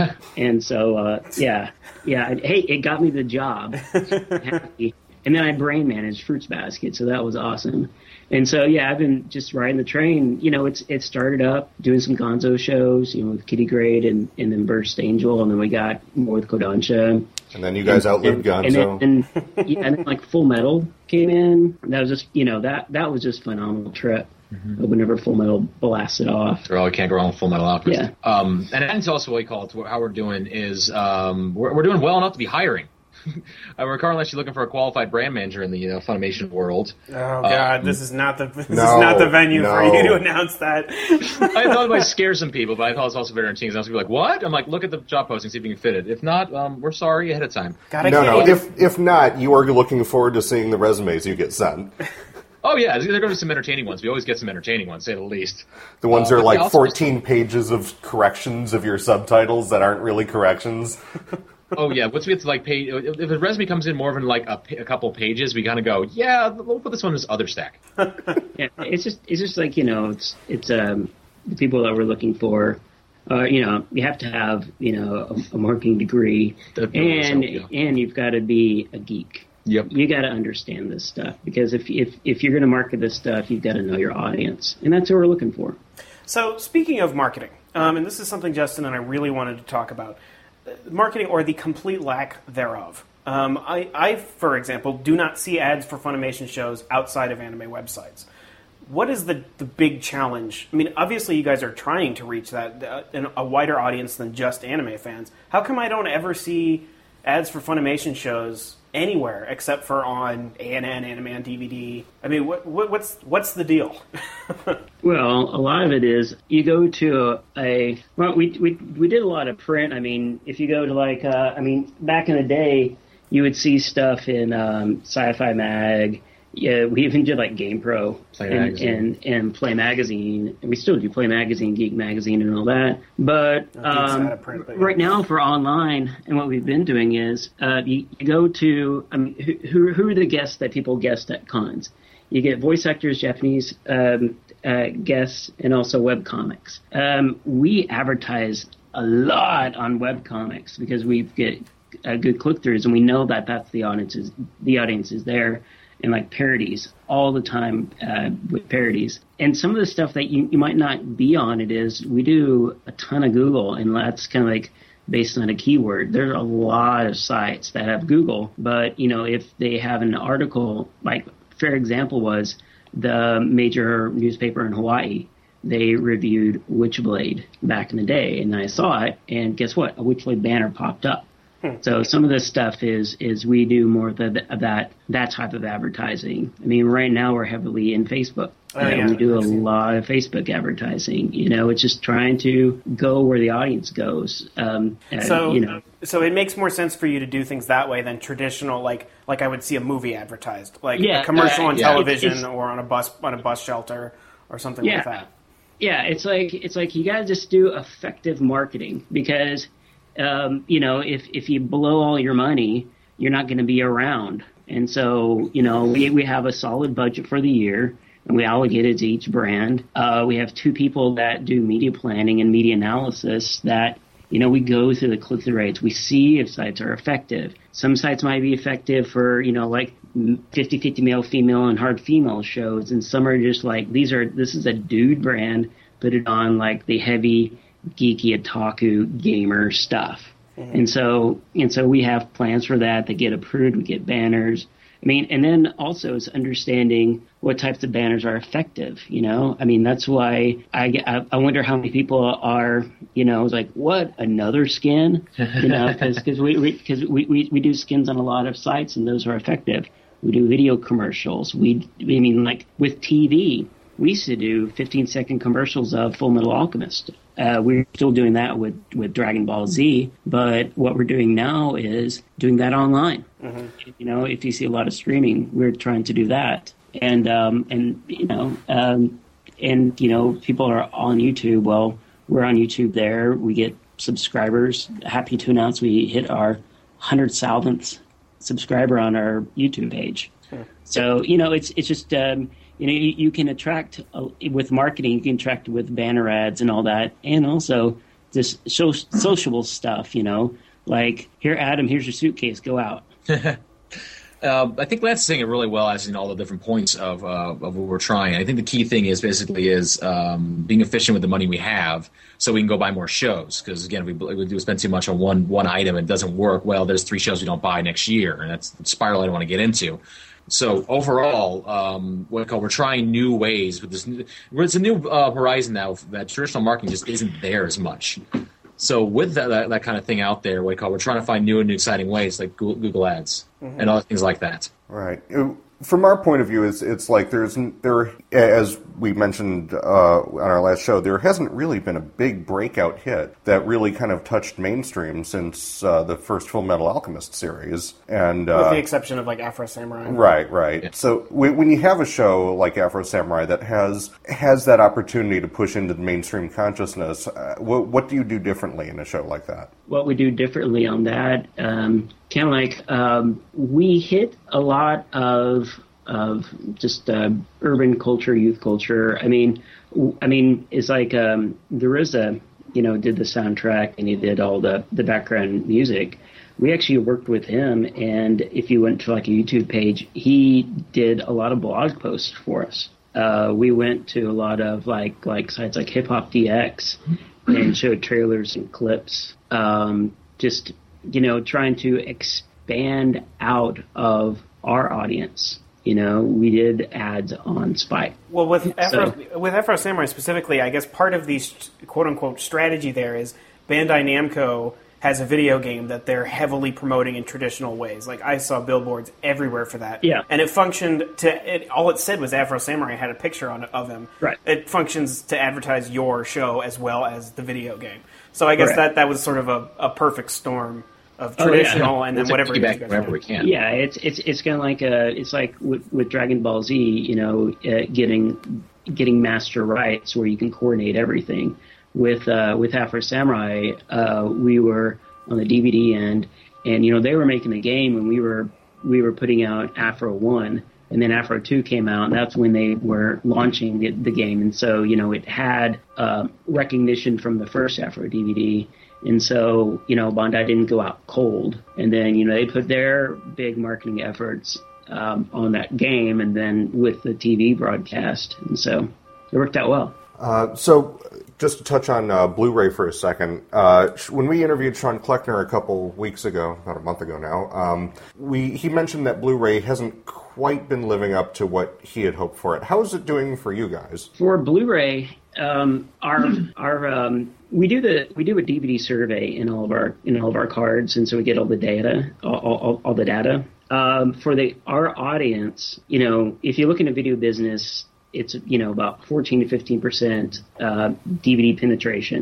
And so, uh, yeah, yeah. Hey, it got me the job. Happy. And then I brain managed Fruits Basket, so that was awesome. And so, yeah, I've been just riding the train. You know, it's it started up doing some Gonzo shows, you know, with Kitty Grade and, and then Burst Angel, and then we got more with Kodansha. And then you guys and, outlived and, Gonzo. And then, and, yeah, and then, like, Full Metal came in. That was just, you know, that, that was just a phenomenal trip. Mm-hmm. Whenever Full Metal blasted off. Well, we can't go wrong with Full Metal Alchemist. Yeah. Um, and then tell us what we call it, how we're doing is um, we're, we're doing well enough to be hiring. Uh, we're currently actually looking for a qualified brand manager in the uh, Funimation world. Oh God, um, this is not the this no, is not the venue no. for you to announce that. I thought it might scare some people, but I thought it was also very entertaining. I was going to be like, "What?" I'm like, "Look at the job posting, see if you can fit it. If not, um, we're sorry ahead of time." God, I no, can't no. If if not, you are looking forward to seeing the resumes you get sent. Oh yeah, there are going to be some entertaining ones. We always get some entertaining ones, say the least. The ones uh, are like also fourteen pages of corrections of your subtitles that aren't really corrections. Oh yeah, once we get to like page, if a resume comes in more than like a, a couple pages, we kind of go, yeah, we'll put this one in this other stack. Yeah, it's just it's just like, you know, it's it's um the people that we're looking for. Uh, you know, you have to have, you know, a, a marketing degree, and help, yeah. and you've got to be a geek. Yep. You got to understand this stuff, because if if if you're going to market this stuff, you've got to know your audience, and that's what we're looking for. So, speaking of marketing, um, and this is something Justin and I really wanted to talk about. Marketing, or the complete lack thereof. Um, I, I, for example, do not see ads for Funimation shows outside of anime websites. What is the, the big challenge? I mean, obviously you guys are trying to reach that uh, a wider audience than just anime fans. How come I don't ever see ads for Funimation shows anywhere except for on A N N, Anime on D V D? I mean, what, what, what's what's the deal? Well, a lot of it is you go to a, a well, we we we did a lot of print. I mean, if you go to like, uh, I mean, back in the day, you would see stuff in um, Sci-Fi Mag. Yeah, we even did like GamePro and, and and Play Magazine, and we still do Play Magazine, Geek Magazine, and all that. But, um, print, but yeah. Right now for online, and what we've been doing is uh, you, you go to, I mean, who who are the guests that people guest at cons? You get voice actors, Japanese um, uh, guests, and also web comics. Um, we advertise a lot on web comics because we get uh, good click-throughs, and we know that that's the audience is the audience is there. And like parodies all the time uh, with parodies. And some of the stuff that you, you might not be on it is we do a ton of Google, and that's kind of like based on a keyword. There's a lot of sites that have Google, but you know, if they have an article, like fair example was the major newspaper in Hawaii, they reviewed Witchblade back in the day, and I saw it, and guess what? A Witchblade banner popped up. So some of this stuff is is we do more of, the, of that that type of advertising. I mean, right now we're heavily in Facebook. Oh, yeah. We do a lot of Facebook advertising. You know, it's just trying to go where the audience goes. Um, and, so, you know, So it makes more sense for you to do things that way than traditional, like like I would see a movie advertised, like Yeah, a commercial uh, on yeah. television It's- or on a bus on a bus shelter or something Yeah. like that. Yeah, it's like it's like you gotta just do effective marketing because um, you know if if you blow all your money, you're not going to be around. And so you know we we have a solid budget for the year, and we allocate it to each brand. Uh, we have two people that do media planning and media analysis that. You know, we go through the click-through rates. We see if sites are effective. Some sites might be effective for, you know, like fifty-fifty male-female and hard female shows, and some are just like, these are, this is a dude brand, put it on like the heavy, geeky, otaku gamer stuff. Mm-hmm. And so, and so we have plans for that. They get approved. We get banners. I mean, and then also it's understanding what types of banners are effective, you know? I mean, that's why I, I wonder how many people are, you know, like, what, another skin? You know, because we, we, cause we, we, we do skins on a lot of sites, and those are effective. We do video commercials. We, I mean, like, with T V, we used to do fifteen-second commercials of Full Metal Alchemist. Uh, we're still doing that with, with Dragon Ball Z, but what we're doing now is doing that online. Mm-hmm. You know, if you see a lot of streaming, we're trying to do that. And, um, and you know, um, and, you know, people are on YouTube. Well, we're on YouTube there. We get subscribers. Happy to announce we hit our one hundred thousandth subscriber on our YouTube page. Sure. So, you know, it's it's just... Um, You know, you, you can attract uh, with marketing. You can attract with banner ads and all that, and also this so, sociable stuff. You know, like here, Adam, here's your suitcase. Go out. Uh, I think Lance is saying it really well, as in all the different points of uh, of what we're trying. I think the key thing is basically is um, being efficient with the money we have, so we can go buy more shows. Because again, we we do spend too much on one one item and it doesn't work. Well, there's three shows we don't buy next year, and that's the spiral I don't want to get into. So overall, um, what we call, we're trying new ways with this. New, it's a new uh, horizon now that traditional marketing just isn't there as much. So with that, that, that kind of thing out there, what we call, we're trying to find new and new exciting ways like Google, Google Ads mm-hmm. and other things like that. Right. From our point of view, it's it's like there's there as we mentioned uh, on our last show, there hasn't really been a big breakout hit that really kind of touched mainstream since uh, the first Full Metal Alchemist series, and uh, with the exception of like Afro Samurai. Right, right. Yeah. So when you have a show like Afro Samurai that has has that opportunity to push into the mainstream consciousness, uh, what what do you do differently in a show like that? What we do differently on that, um, kind of like um, we hit a lot of of just uh, urban culture, youth culture. I mean, w- I mean, it's like um, there is a you know did the soundtrack and he did all the the background music. We actually worked with him, and if you went to like a YouTube page, he did a lot of blog posts for us. Uh, we went to a lot of like like sites like Hip Hop D X and showed trailers and clips. Um, just you know, trying to expand out of our audience. You know, we did ads on Spike. Well, with Afro, so, with Afro Samurai specifically, I guess part of the quote-unquote strategy there is Bandai Namco has a video game that they're heavily promoting in traditional ways. Like, I saw billboards everywhere for that. Yeah. And it functioned to... It, all it said was Afro Samurai had a picture on it of him. Right. It functions to advertise your show as well as the video game. So I guess Correct. that, that was sort of a, a perfect storm of traditional, oh, yeah. and then it's whatever, wherever we can. Yeah, it's it's it's kind of like a it's like with, with Dragon Ball Z, you know, uh, getting getting master rights where you can coordinate everything. With uh, with Afro Samurai, uh, we were on the D V D end, and you know they were making the game, and we were we were putting out Afro One, and then Afro Two came out, and that's when they were launching the, the game, and so you know it had uh, recognition from the first Afro D V D. And so, you know, Bandai didn't go out cold. And then, you know, they put their big marketing efforts um, on that game and then with the T V broadcast. And so it worked out well. Uh, so just to touch on uh, Blu-ray for a second, uh, when we interviewed Sean Kleckner a couple weeks ago, about a month ago now, um, we he mentioned that Blu-ray hasn't quite been living up to what he had hoped for it. How is it doing for you guys? For Blu-ray, um, our our um, we do the we do a D V D survey in all of our in all of our cards, and so we get all the data, all, all, all the data. Um, for the our audience, you know, if you look in the video business, it's you know about fourteen to fifteen percent uh, D V D penetration.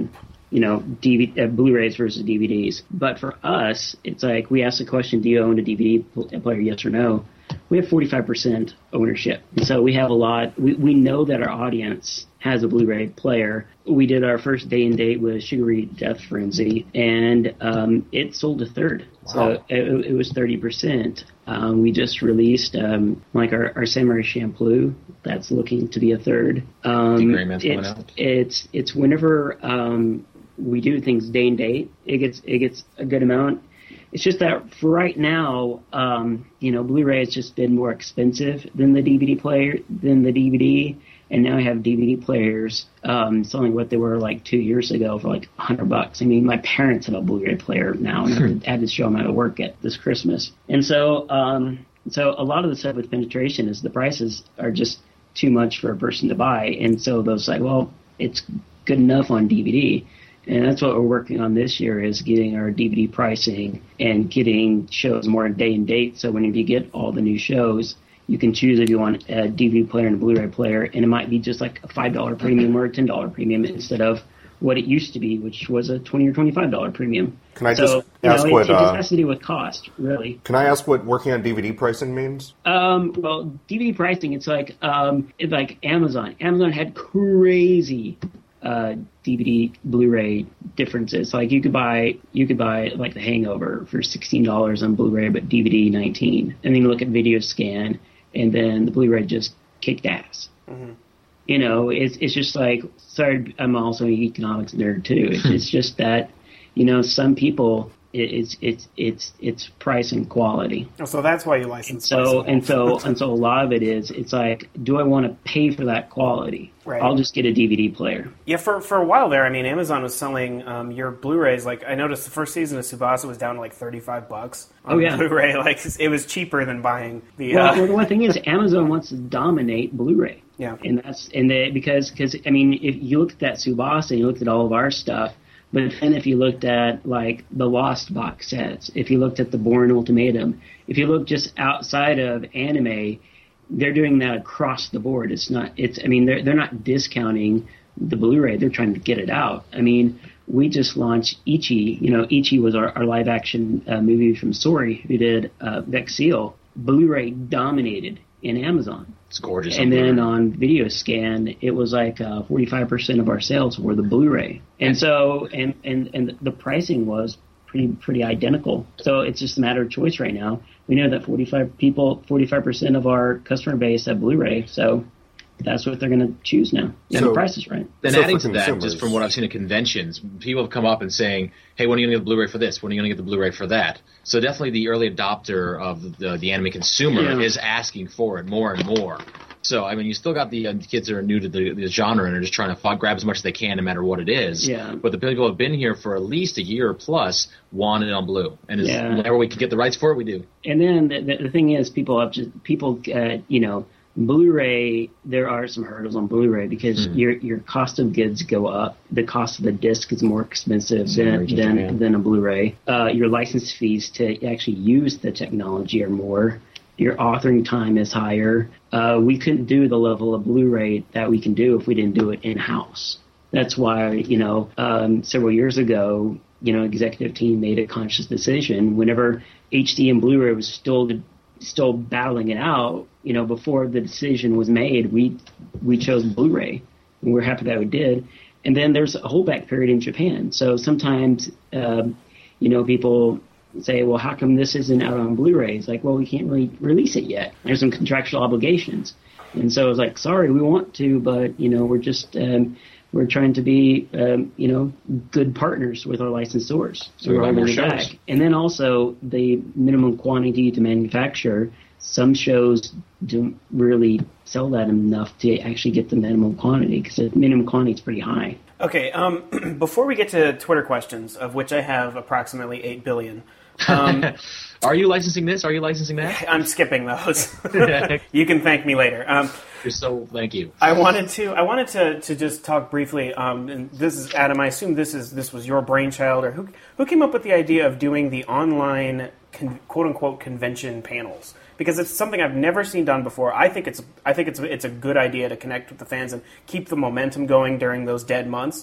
you know, D V D, uh, Blu-rays versus D V Ds. But for us, it's like we ask the question, do you own a D V D player, yes or no? We have forty-five percent ownership. And so we have a lot. We, we know that our audience has a Blu-ray player. We did our first day and date with Sugary Death Frenzy, and um, it sold a third. Wow. So it, it was thirty percent. Um, we just released um, like our, our Samurai Champloo. That's looking to be a third. Um, it's, it's it's whenever um, we do things day and date, it gets it gets a good amount. It's just that for right now, um, you know, Blu-ray has just been more expensive than the D V D player, than the D V D, and now I have D V D players um, selling what they were like two years ago for like a hundred bucks. I mean, my parents have a Blu-ray player now, and I had to show them how to work it this Christmas. And so, um, so a lot of the stuff with penetration is the prices are just too much for a person to buy, and so those like, well, it's good enough on D V D. And that's what we're working on this year, is getting our D V D pricing and getting shows more day and date. So when you get all the new shows, you can choose if you want a D V D player and a Blu-ray player, and it might be just like a five dollar premium or a ten dollar premium instead of what it used to be, which was a twenty or twenty-five dollar premium. Can I so, just ask you know, what... It, it just uh, has to do with cost, really. Can I ask what working on D V D pricing means? Um, well, D V D pricing, it's like um, it's like Amazon. Amazon had crazy... Uh, D V D, Blu-ray differences. Like you could buy, you could buy like The Hangover for sixteen dollars on Blu-ray, but D V D nineteen. And then you look at Video Scan, and then the Blu-ray just kicked ass. Mm-hmm. You know, it's it's just like, sorry, I'm also an economics nerd too. It's, it's just that, you know, some people. It's it's it's it's price and quality. Oh, so that's why you license. So and so and so a lot of it is it's like, do I want to pay for that quality? Right. I'll just get a D V D player. Yeah, for for a while there, I mean, Amazon was selling um, your Blu-rays. Like I noticed the first season of Tsubasa was down to like thirty-five bucks on oh, yeah. Blu-ray. Like it was cheaper than buying the. Well, uh... well, the one thing is, Amazon wants to dominate Blu-ray. Yeah, and that's and they, because because I mean, if you look at that Tsubasa and you looked at all of our stuff. But then if you looked at, like, the Lost box sets, if you looked at the Bourne Ultimatum, if you look just outside of anime, they're doing that across the board. It's not, it's, I mean, they're, they're not discounting the Blu-ray. They're trying to get it out. I mean, we just launched Ichi. You know, Ichi was our, our live-action uh, movie from Sori, who did uh, Vex Seal. Blu-ray dominated in Amazon. It's gorgeous. And then on Video Scan, it was like uh, forty-five percent of our sales were the Blu-ray. And so, and, and, and the pricing was pretty pretty identical. So it's just a matter of choice right now. We know that forty-five people, forty-five percent of our customer base have Blu-ray. So that's what they're going to choose now. And so, the price is right. Then so adding to that, consumers. just from what I've seen at conventions, people have come up and saying, hey, when are you going to get the Blu-ray for this? When are you going to get the Blu-ray for that? So definitely the early adopter of the, the anime consumer yeah. is asking for it more and more. So, I mean, you still got the uh, kids that are new to the, the genre and are just trying to f- grab as much as they can no matter what it is. Yeah. But the people who have been here for at least a year plus want it on blue. And as, Yeah. whenever we can get the rights for it, we do. And then the, the, the thing is, people have just, people, uh, you know, Blu-ray, there are some hurdles on Blu-ray because mm. your your cost of goods go up. The cost of the disc is more expensive than than, yeah. than a Blu-ray. Uh, your license fees to actually use the technology are more. Your authoring time is higher. Uh, we couldn't do the level of Blu-ray that we can do if we didn't do it in-house. That's why, you know, um, several years ago, you know, executive team made a conscious decision. Whenever H D and Blu-ray was still still battling it out, you know, before the decision was made, we we chose Blu-ray, and we're happy that we did. And then there's a holdback period in Japan. So sometimes, uh, you know, people say, well, how come this isn't out on Blu-ray? It's like, well, we can't really release it yet. There's some contractual obligations. And so I was like, sorry, we want to, but, you know, we're just, um, we're trying to be, um, you know, good partners with our licensors. So we're holding it back. And then also the minimum quantity to manufacture. Some shows don't really sell that enough to actually get the minimum quantity because the minimum quantity is pretty high. Okay, um, before we get to Twitter questions, of which I have approximately eight billion, um, are you licensing this? Are you licensing that? I'm skipping those. You can thank me later. Um, You're so thank you. I wanted to. I wanted to, to just talk briefly. Um, and this is Adam. I assume this is this was your brainchild, or who who came up with the idea of doing the online con, quote unquote convention panels? Because it's something I've never seen done before. I think it's I think it's it's a good idea to connect with the fans and keep the momentum going during those dead months.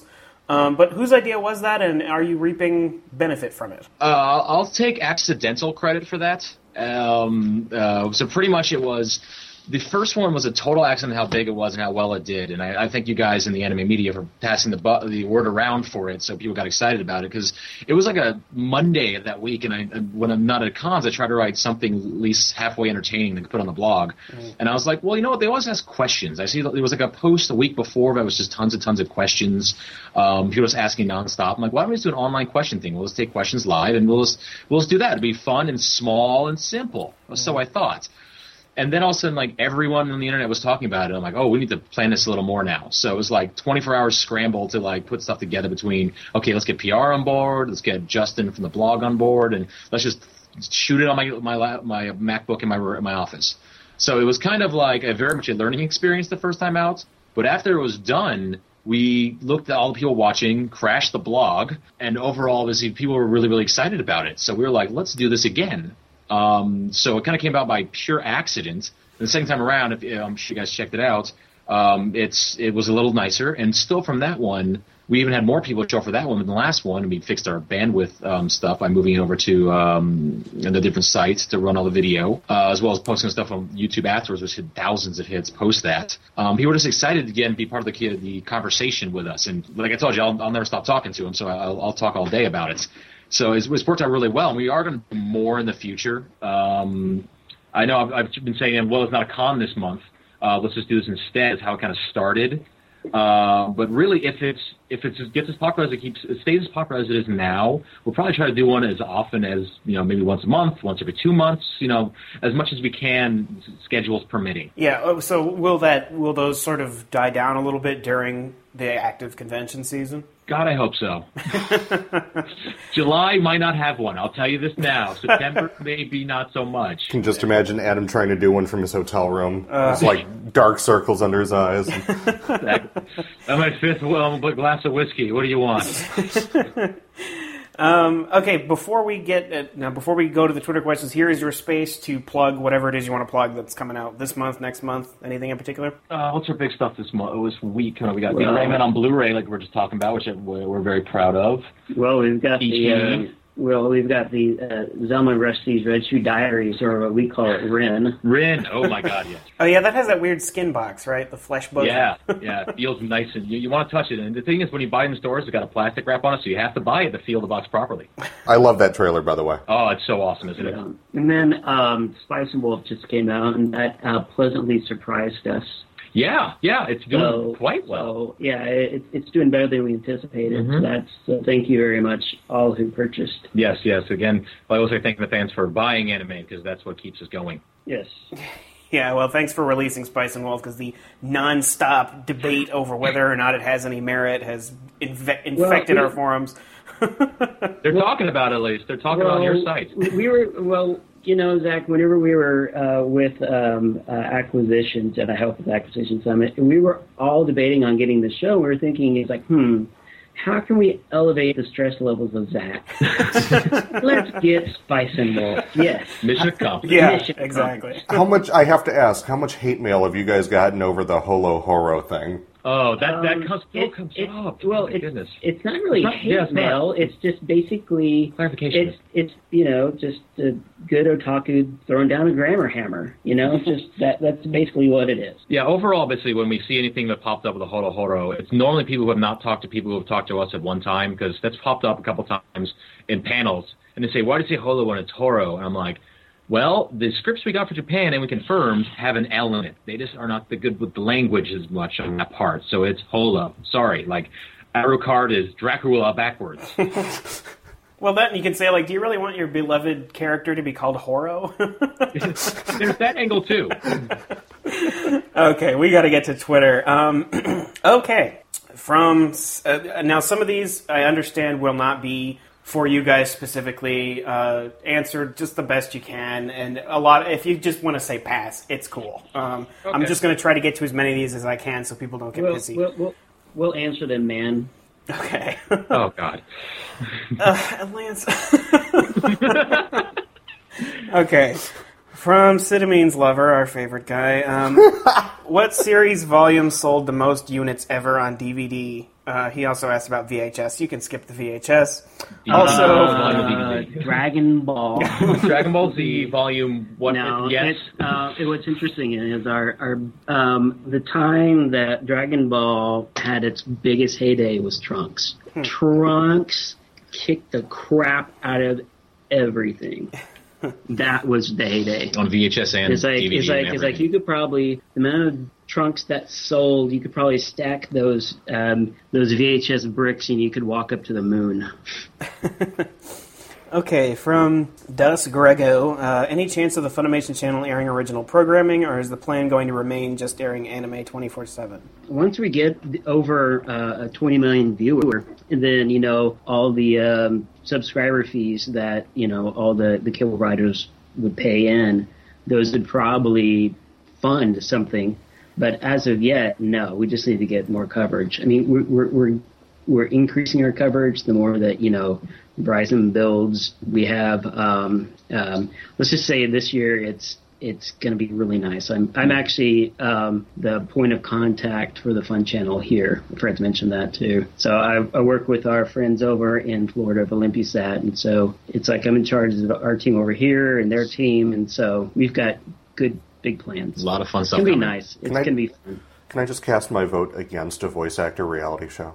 Um, but whose idea was that, and are you reaping benefit from it? Uh, I'll I'll take accidental credit for that. Um, uh, so pretty much it was, the first one was a total accident how big it was and how well it did. And I, I thank you guys in the anime media for passing the bu- the word around for it so people got excited about it, because it was like a Monday of that week. And I, when I'm not at cons, I try to write something at least halfway entertaining to put on the blog. Mm. And I was like, well, you know what? They always ask questions. I see there was like a post a week before that was just tons and tons of questions. Um, people just asking nonstop. I'm like, why don't we just do an online question thing? We'll just take questions live and we'll just, we'll just do that. It'll be fun and small and simple. Mm. So I thought. And then all of a sudden, like, everyone on the internet was talking about it. I'm like, oh, we need to plan this a little more now. So it was like twenty-four hours scramble to, like, put stuff together between, okay, let's get P R on board, let's get Justin from the blog on board, and let's just shoot it on my my my MacBook in my in my office. So it was kind of like a very much a learning experience the first time out. But after it was done, we looked at all the people watching, crashed the blog, and overall, obviously, people were really, really excited about it. So we were like, let's do this again. Um, so it kind of came about by pure accident. And the second time around, if I'm sure you guys checked it out, um, it's it was a little nicer. And still from that one, we even had more people show up for that one than the last one. And we fixed our bandwidth um, stuff by moving it over to um, the different sites to run all the video, uh, as well as posting stuff on YouTube afterwards, which had thousands of hits post that. Um, people were just excited to again be part of the the conversation with us. And like I told you, I'll, I'll never stop talking to them, so I'll, I'll talk all day about it. So it's, it's worked out really well, and we are going to do more in the future. Um, I know I've, I've been saying, well, it's not a con this month. Uh, let's just do this instead. Is how it kind of started. Uh, but really, if it's if it's, it gets as popular as it keeps, it stays as popular as it is now, we'll probably try to do one as often as, you know, maybe once a month, once every two months, you know, as much as we can, schedules permitting. Yeah. So will that will those sort of die down a little bit during the active convention season? God, I hope so. July might not have one. I'll tell you this now. September, maybe not so much. You can just imagine Adam trying to do one from his hotel room. Uh, it's like dark circles under his eyes. Exactly. I'm my fifth well, glass of whiskey. What do you want? Um, okay, before we get uh, now, before we go to the Twitter questions, here is your space to plug whatever it is you want to plug that's coming out this month, next month. Anything in particular? Uh, what's our big stuff this month? This week, we got well, Rayman on Blu-ray, like we were just talking about, which we're very proud of. Well, we've got the uh, well, we've got the uh, Zelma and Rusty's Red Shoe Diaries, or what we call it, Rin. Rin. Oh my God, yes. Oh yeah, that has that weird skin box, right? The flesh book. Yeah, yeah. It feels nice, and you, you want to touch it. And the thing is, when you buy it in the stores, it's got a plastic wrap on it, so you have to buy it to feel the box properly. I love that trailer, by the way. Oh, it's so awesome, isn't it? Yeah. And then um, Spice and Wolf just came out, and that uh, pleasantly surprised us. Yeah, yeah, it's doing so, quite well. So, yeah, it, it's doing better than we anticipated. Mm-hmm. So that's so thank you very much, all who purchased. Yes, yes. Again, I also thank the fans for buying anime, because that's what keeps us going. Yes. Yeah, well, thanks for releasing Spice and Wolf, because the non-stop debate over whether or not it has any merit has inve- infected well, we, our forums. They're talking about it, at least. They're talking well, on your site. We were, well, you know, Zach, whenever we were uh, with um, uh, Acquisitions at a Health with Acquisition Summit, we were all debating on getting the show. We were thinking, it's like, hmm, how can we elevate the stress levels of Zach? Let's get Spice and Wolf. Yes. Mission accomplished. Yeah, Mission exactly. accomplished. How much, I have to ask, how much hate mail have you guys gotten over the Holo Horo thing? Oh, that that um, comes, it, comes it, up. Well, oh, my it's, goodness. it's not really it's not, hate yeah, it's mail. not. It's just basically clarification. It's it's you know just a good otaku throwing down a grammar hammer. You know, just that that's basically what it is. Yeah. Overall, basically, when we see anything that popped up with a Holo Horo, it's normally people who have not talked to people who have talked to us at one time, because that's popped up a couple times in panels, and they say, "Why do you say Holo when it's Horo?" And I'm like, well, the scripts we got for Japan and we confirmed have an L in it. They just are not the good with the language as much on that part. So it's Holo. Sorry. Like, Alucard is Dracula backwards. Well, then you can say, like, do you really want your beloved character to be called Horo? There's that angle, too. Okay, we got to get to Twitter. Um, okay. From uh, now, some of these, I understand, will not be for you guys specifically, uh, answer just the best you can, and a lot. If you just want to say pass, it's cool. Um, okay. I'm just going to try to get to as many of these as I can, so people don't get we'll, pissy. We'll, we'll, we'll answer them, man. Okay. Oh God. uh, Lance. Okay. From Sidamine's Lover, our favorite guy. Um, what series volume sold the most units ever on D V D? Uh, he also asked about V H S. You can skip the V H S. Uh, Also, uh, Dragon Ball. Dragon Ball Z Volume One. No, yes. it's, uh, it, what's interesting is our, our um, the time that Dragon Ball had its biggest heyday was Trunks. Hmm. Trunks kicked the crap out of everything. That was the heyday On V H S and it's like, D V D. It's like, and it's like you could probably, the amount of Trunks that sold, you could probably stack those um, those V H S bricks and you could walk up to the moon. Okay, from Dus Grego, uh, any chance of the Funimation channel airing original programming, or is the plan going to remain just airing anime twenty-four seven? Once we get over uh, a twenty million viewer, then, you know, all the um, subscriber fees that, you know, all the, the cable writers would pay in, those would probably fund something. But as of yet, no, we just need to get more coverage. I mean, we're, we're, we're We're increasing our coverage the more that, you know, Verizon builds. We have, um, um, let's just say this year it's it's going to be really nice. I'm I'm actually um, the point of contact for the Fun Channel here. Fred's mentioned that too. So I, I work with our friends over in Florida of Olympusat, and so it's like I'm in charge of our team over here and their team, and so we've got good big plans. A lot of fun stuff. It's going to be coming. nice. It's going to be fun. Can I just cast my vote against a voice actor reality show?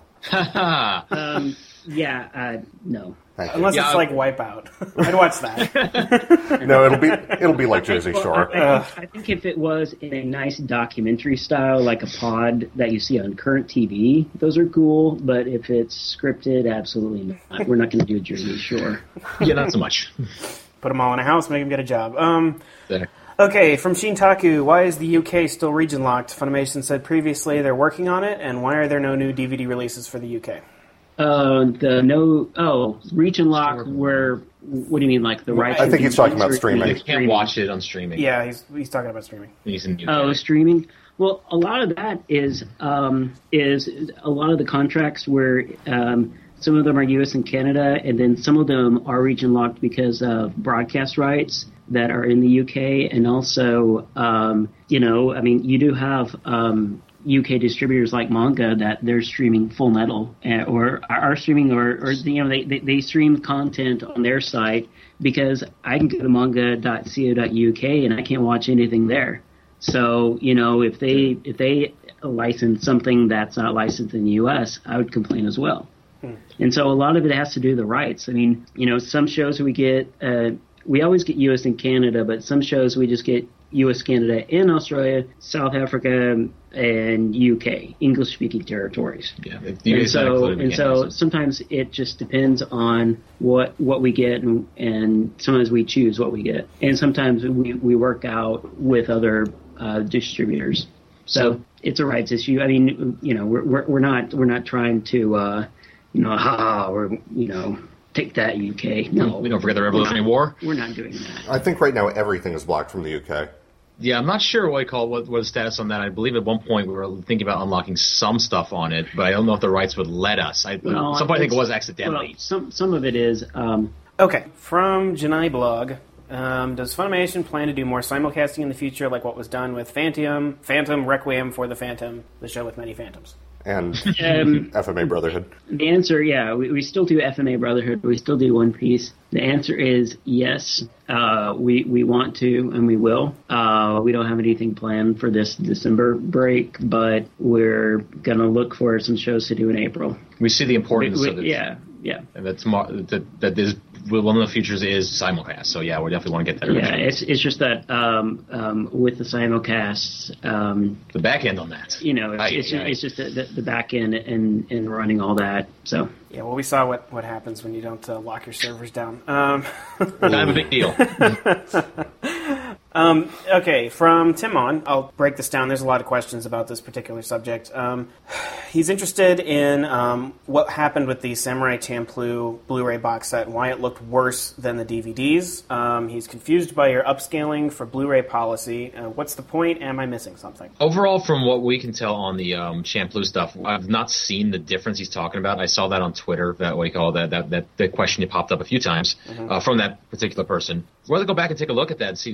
um, yeah, uh, no. Thank you. Unless Yeah, it's I- like Wipeout. I'd watch that. No, it'll be it'll be like Jersey Shore. Well, I, think, I think if it was in a nice documentary style, like a pod that you see on current T V, those are cool. But if it's scripted, absolutely not. We're not going to do a Jersey Shore. Yeah, not so much. Put them all in a house, make them get a job. Um, There. okay, from Shintaku, why is the U K still region locked? Funimation said previously they're working on it, and why are there no new D V D releases for the U K? Uh, the no, oh, region lock. Where? What do you mean, like the rights? I think to he's talking about or- streaming. You can't watch it on streaming. Yeah, he's he's talking about streaming. He's in U K. Oh, streaming. Well, a lot of that is um, is a lot of the contracts where um, some of them are U S and Canada, and then some of them are region locked because of broadcast rights that are in the U K, and also, um, you know, I mean, you do have um, U K distributors like Manga that they're streaming Full Metal, uh, or are streaming, or, or you know, they, they they stream content on their site because I can go to manga dot co dot U K and I can't watch anything there. So, you know, if they if they license something that's not licensed in the U S, I would complain as well. Hmm. And so a lot of it has to do with the rights. I mean, you know, some shows we get, uh, we always get U S and Canada, but some shows we just get U S, Canada, and Australia, South Africa, and U K, English-speaking territories. Yeah, if the And so, and so sometimes it just depends on what what we get, and, and sometimes we choose what we get, and sometimes we, we work out with other uh, distributors. So it's a rights issue. I mean, you know, we're we're, we're not we're not trying to, uh, you know, ha, or you know, take that U K. No, we don't forget the Revolutionary War. We're not doing that. I think right now everything is blocked from the U K. Yeah, I'm not sure what I call what what the status on that. I believe at one point we were thinking about unlocking some stuff on it, but I don't know if the rights would let us. I, Well, at some point I think it was well, accidentally. some some of it is. Um, Okay, from Janai Blog, um, does Funimation plan to do more simulcasting in the future, like what was done with Phantom, Phantom Requiem for the Phantom, the show with many phantoms? And um, F M A Brotherhood. The answer, yeah, we, we still do F M A Brotherhood. We still do One Piece. The answer is yes. Uh, we we want to, and we will. Uh, we don't have anything planned for this December break, but we're gonna look for some shows to do in April. We see the importance We- of we- it. yeah, yeah, And that's mar- that that is one of the features is simulcast. So yeah, we definitely want to get that. yeah. eventually. It's it's just that um, um, with the simulcasts, um, The back end on that. you know, it's, Aye, it's, aye. just, it's just the, the, the back end and and running all that. So. Yeah, well, we saw what, what happens when you don't uh, lock your servers down. Um, Kind of a big deal. um, okay, from Timon, I'll break this down. There's a lot of questions about this particular subject. Um, he's interested in um, what happened with the Samurai Champloo Blu-ray box set and why it looked worse than the D V Ds. Um, he's confused by your upscaling for Blu-ray policy. Uh, what's the point? Am I missing something? Overall, from what we can tell on the um, Champloo stuff, I've not seen the difference he's talking about. I saw that on Twitter, that what you call that that that, that question popped up a few times uh, from that particular person. We'll have to go back and take a look at that and see exactly what they're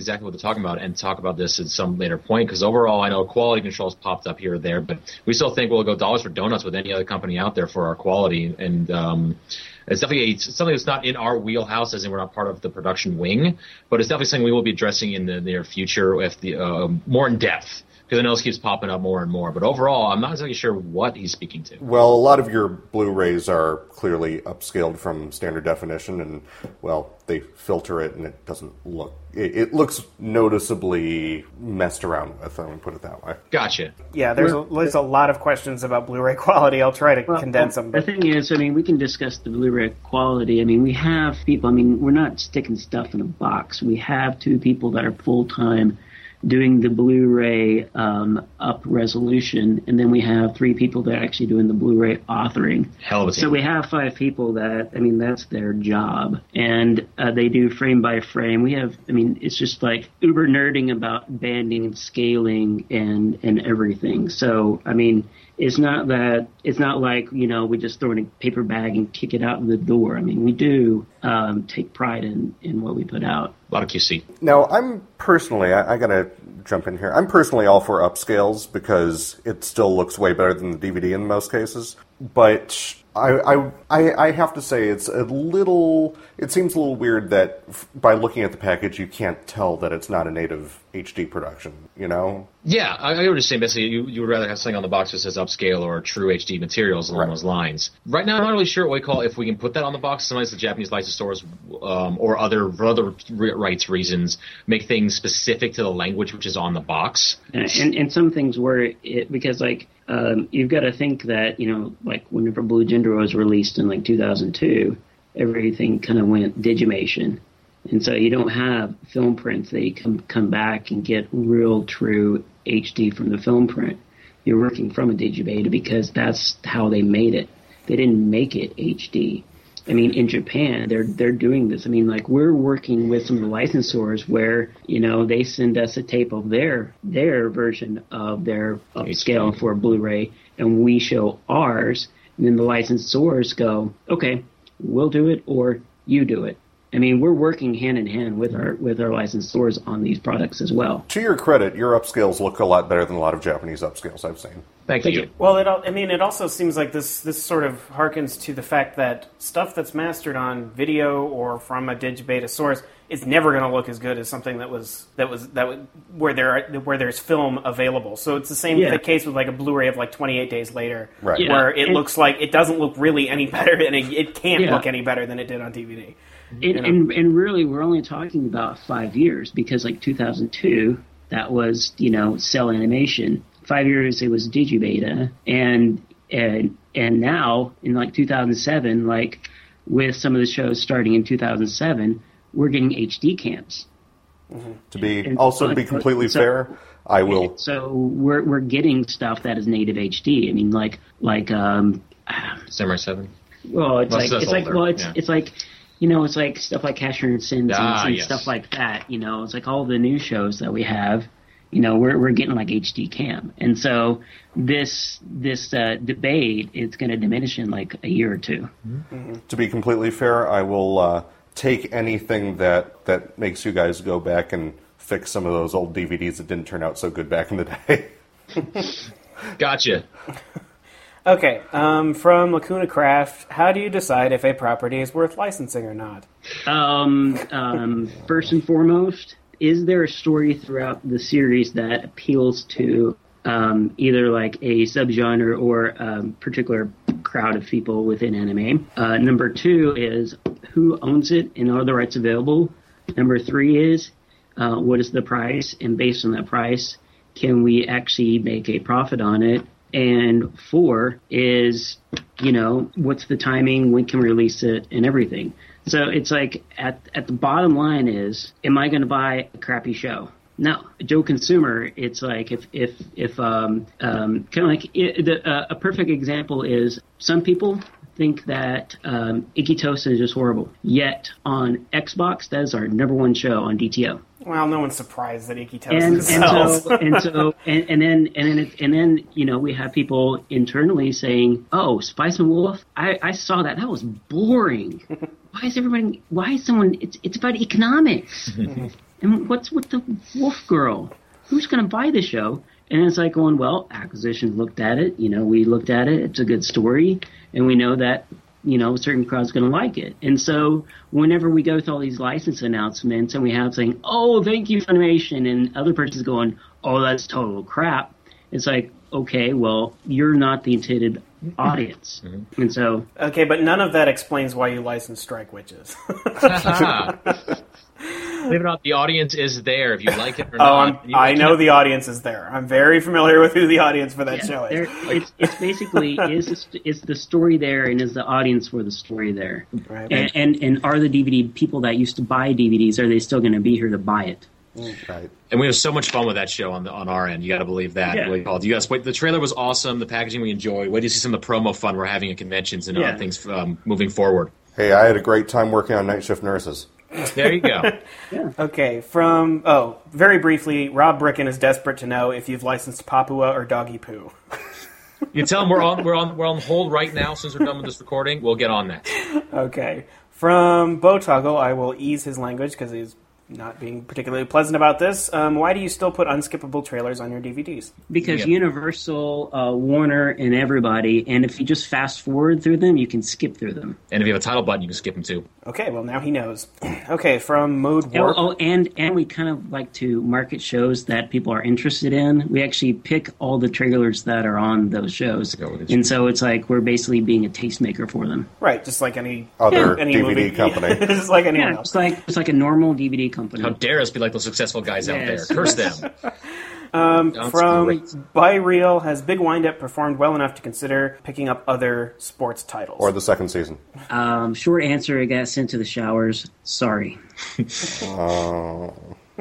talking about and talk about this at some later point, because overall, I know quality controls popped up here or there, but we still think we'll go dollars for donuts with any other company out there for our quality. And um, it's definitely it's something that's not in our wheelhouse, as in we're not part of the production wing, but it's definitely something we will be addressing in the near future if the uh, more in depth. Because I know this keeps popping up more and more. But overall, I'm not exactly sure what he's speaking to. Well, a lot of your Blu-rays are clearly upscaled from standard definition, and, well, they filter it, and it doesn't look... It, it looks noticeably messed around with, I'm going to put it that way. Gotcha. Yeah, there's a, there's a lot of questions about Blu-ray quality. I'll try to well, condense them. But... The thing is, I mean, we can discuss the Blu-ray quality. I mean, we have people... I mean, we're not sticking stuff in a box. We have two people that are full-time doing the Blu-ray um, up resolution, and then we have three people that are actually doing the Blu-ray authoring. Hell of a team. So we have five people that, I mean, that's their job. And uh, they do frame by frame. We have, I mean, it's just like uber nerding about banding and scaling and, and everything. So, I mean, it's not that, it's not like, you know, we just throw in a paper bag and kick it out the door. I mean, we do um, take pride in, in what we put out. A lot of Q C. Now, I'm personally, I, I got to jump in here. I'm personally all for upscales because it still looks way better than the D V D in most cases. But I, I, I have to say it's a little, it seems a little weird that f- by looking at the package you can't tell that it's not a native H D production, you know? Yeah, I, I would just say basically you, you would rather have something on the box that says upscale or true H D materials along Right. those lines. Right now, I'm not really sure what we call if we can put that on the box. Sometimes the Japanese licensors um, or other for other rights reasons make things specific to the language which is on the box. And, and, and some things where it, because like, um, you've got to think that, you know, like whenever Blue Gender was released in like two thousand two, everything kind of went Digimation. And so you don't have film prints that you can come back and get real true H D from the film print. You're working from a Digibeta because that's how they made it. They didn't make it H D. I mean, in Japan, they're they're doing this. I mean, like, we're working with some of the licensors where, you know, they send us a tape of their their version of their upscale for Blu-ray, and we show ours, and then the licensors go, okay, we'll do it, or you do it. I mean, we're working hand in hand with our with our licensors on these products as well. To your credit, your upscales look a lot better than a lot of Japanese upscales I've seen. Thank, Thank you. you. Well, it. al- I mean, it also seems like this. This sort of harkens to the fact that stuff that's mastered on video or from a Digibeta source is never going to look as good as something that was that was that would, where there are, where there's film available. So it's the same Yeah. the case with like a Blu-ray of like twenty-eight days later, Right. Yeah. where it And- looks like it doesn't look really any better, and it, it can't Yeah. look any better than it did on D V D. And, You know? and and really, we're only talking about five years because, like, two thousand two, that was, you know, Cell Animation. Five years, it was Digibeta, and and and now in like two thousand seven, like with some of the shows starting in two thousand seven, we're getting H D cams. To be And- also to be completely so- fair, I will. So we're we're getting stuff that is native H D. I mean, like like um, Samurai seven. well, it's Well, like that's it's like older, well, it's yeah. it's like. You know, it's like stuff like Casher and Sins and, Ah, and yes. stuff like that. You know, it's like all the new shows that we have. You know, we're we're getting like H D cam, and so this this uh, debate it's going to diminish in like a year or two. To be completely fair, I will uh, take anything that, that makes you guys go back and fix some of those old D V Ds that didn't turn out so good back in the day. Gotcha. Okay, um, from Lacuna Craft, how do you decide if a property is worth licensing or not? Um, um, first and foremost, is there a story throughout the series that appeals to um, either like a subgenre or a particular crowd of people within anime? Uh, number two is who owns it and are the rights available? Number three is uh, what is the price? And based on that price, can we actually make a profit on it? And four is, you know, what's the timing? When can we release it? And everything. So it's like at at the bottom line is, am I going to buy a crappy show? No, Joe consumer. It's like if if if um um kind of like it, the, uh, a perfect example is some people think that um, Ikitosen is just horrible. Yet on Xbox, that is our number one show on D T O. Well, no one's surprised that Iki And, Tosin and sells. so and so and, and then and then it, and then you know we have people internally saying, "Oh, Spice and Wolf, I, I saw that. That was boring. Why is everybody? Why is someone? It's it's about economics." And what's with the Wolf Girl? Who's going to buy the show? And it's like going, well, Acquisition looked at it. You know, we looked at it. It's a good story. And we know that, you know, a certain crowd's going to like it. And so whenever we go through all these license announcements and we have saying, oh, thank you, Funimation, and other person's going, oh, that's total crap. It's like, okay, well, you're not the intended audience. Mm-hmm. And so... Okay, but none of that explains why you license Strike Witches. Believe it or not, the audience is there if you like it or oh, not. I'm, I know the audience is there. I'm very familiar with who the audience for that yeah, show is. It's, it's basically, is, is the story there and is the audience for the story there? Right. And, and, and are the D V D people that used to buy D V Ds, are they still going to be here to buy it? Right. And we have so much fun with that show on the, on our end. You got to believe that. Yeah. You guys, wait, the trailer was awesome. The packaging we enjoyed. Wait to see some of the promo fun we're having at conventions and yeah. other things um, moving forward. Hey, I had a great time working on Night Shift Nurses. There you go. yeah. Okay, from, oh, very briefly, Rob Bricken is desperate to know if you've licensed Papua or Doggy Poo. You tell him we're on we're on we're on hold right now. Since we're done with this recording, we'll get on that. Okay, from Bo Toggle, I will ease his language because he's not being particularly pleasant about this. Um, why do you still put unskippable trailers on your D V Ds? Because yeah. Universal, uh, Warner, and everybody, and if you just fast forward through them, you can skip through them. And if you have a title button, you can skip them too. Okay, well now he knows. Okay, from Mode Oh, Warp. oh, and and we kind of like to market shows that people are interested in. We actually pick all the trailers that are on those shows, Oh, it is and so it's like we're basically being a tastemaker for them. Right, just like any Other any D V D movie. company. Just like anyone Yeah, else. it's like it's like a normal D V D company. How dare us be like those successful guys out there? Yes. Curse them. Um, That's from great. By Real, has Big Windup performed well enough to consider picking up other sports titles? Or the second season. Um, short answer: I got sent to the showers. Sorry. Oh.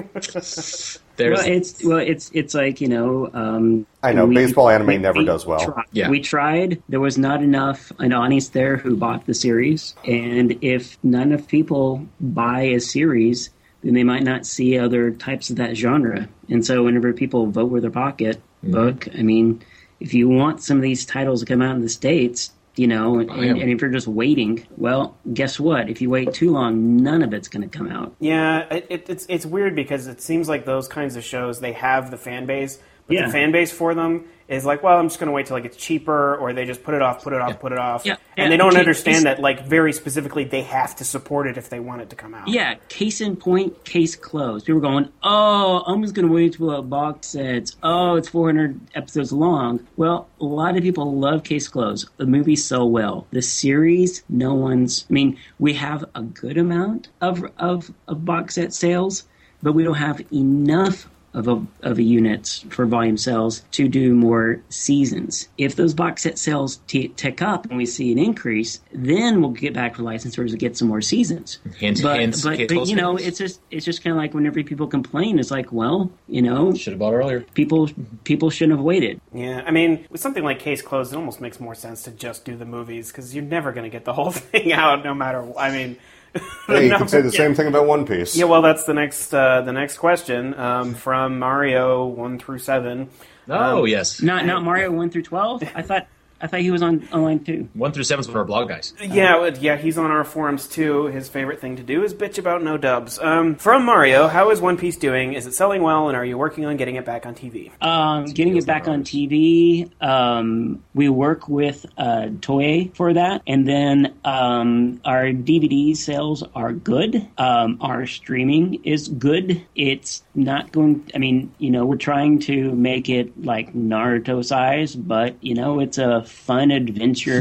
There's, Well, it's well, it's it's like you know. Um, I know, we- baseball anime we- never we does well. tried. Yeah. We tried. There was not enough an audience there who bought the series, and if not enough people buy a series, then they might not see other types of that genre. And so, whenever people vote with their pocketbook, I mean, if you want some of these titles to come out in the States. You know, and, am. and if you're just waiting, well, guess what? If you wait too long, none of it's going to come out. Yeah, it, it, it's it's weird because it seems like those kinds of shows, they have the fan base, but Yeah. the fan base for them is like, well, I'm just going to wait till it gets cheaper, or they just put it off, put it off, Yeah. put it off. Yeah. And Yeah. they don't Okay, understand it's- that, like, very specifically, they have to support it if they want it to come out. Yeah, case in point, case closed. People were going, oh, I'm just going to wait till a box sets. Oh, it's four hundred episodes long. Well, a lot of people love Case Closed. The movies sell well. The series, no one's... I mean, we have a good amount of, of, of box set sales, but we don't have enough of a, of a units for volume sales to do more seasons. If those box set sales t- tick up and we see an increase, then we'll get back to licensors to get some more seasons. Hint, but hint, but, Case but Closed you know, fans. it's just it's just kind of like whenever people complain, it's like, well, you know, Should have bought earlier. people people shouldn't have waited. Yeah, I mean, with something like Case Closed, it almost makes more sense to just do the movies, because you're never going to get the whole thing out, no matter... I mean... Hey, you no, could say the same thing about One Piece. Yeah, well, that's the next uh, the next question um, from Mario one through seven. Oh, Um, yes. Not not Mario one through twelve. I thought I thought he was on online too. One through seven is one of our blog guys. Yeah, well, yeah, he's on our forums too. His favorite thing to do is bitch about no dubs. Um, from Mario, how is One Piece doing? Is it selling well, and are you working on getting it back on T V? Um, getting it back on T V. Um, we work with uh, Toei for that, and then um, our D V D sales are good. Um, our streaming is good. It's not going. I mean, you know, we're trying to make it like Naruto size, but you know, it's a fun adventure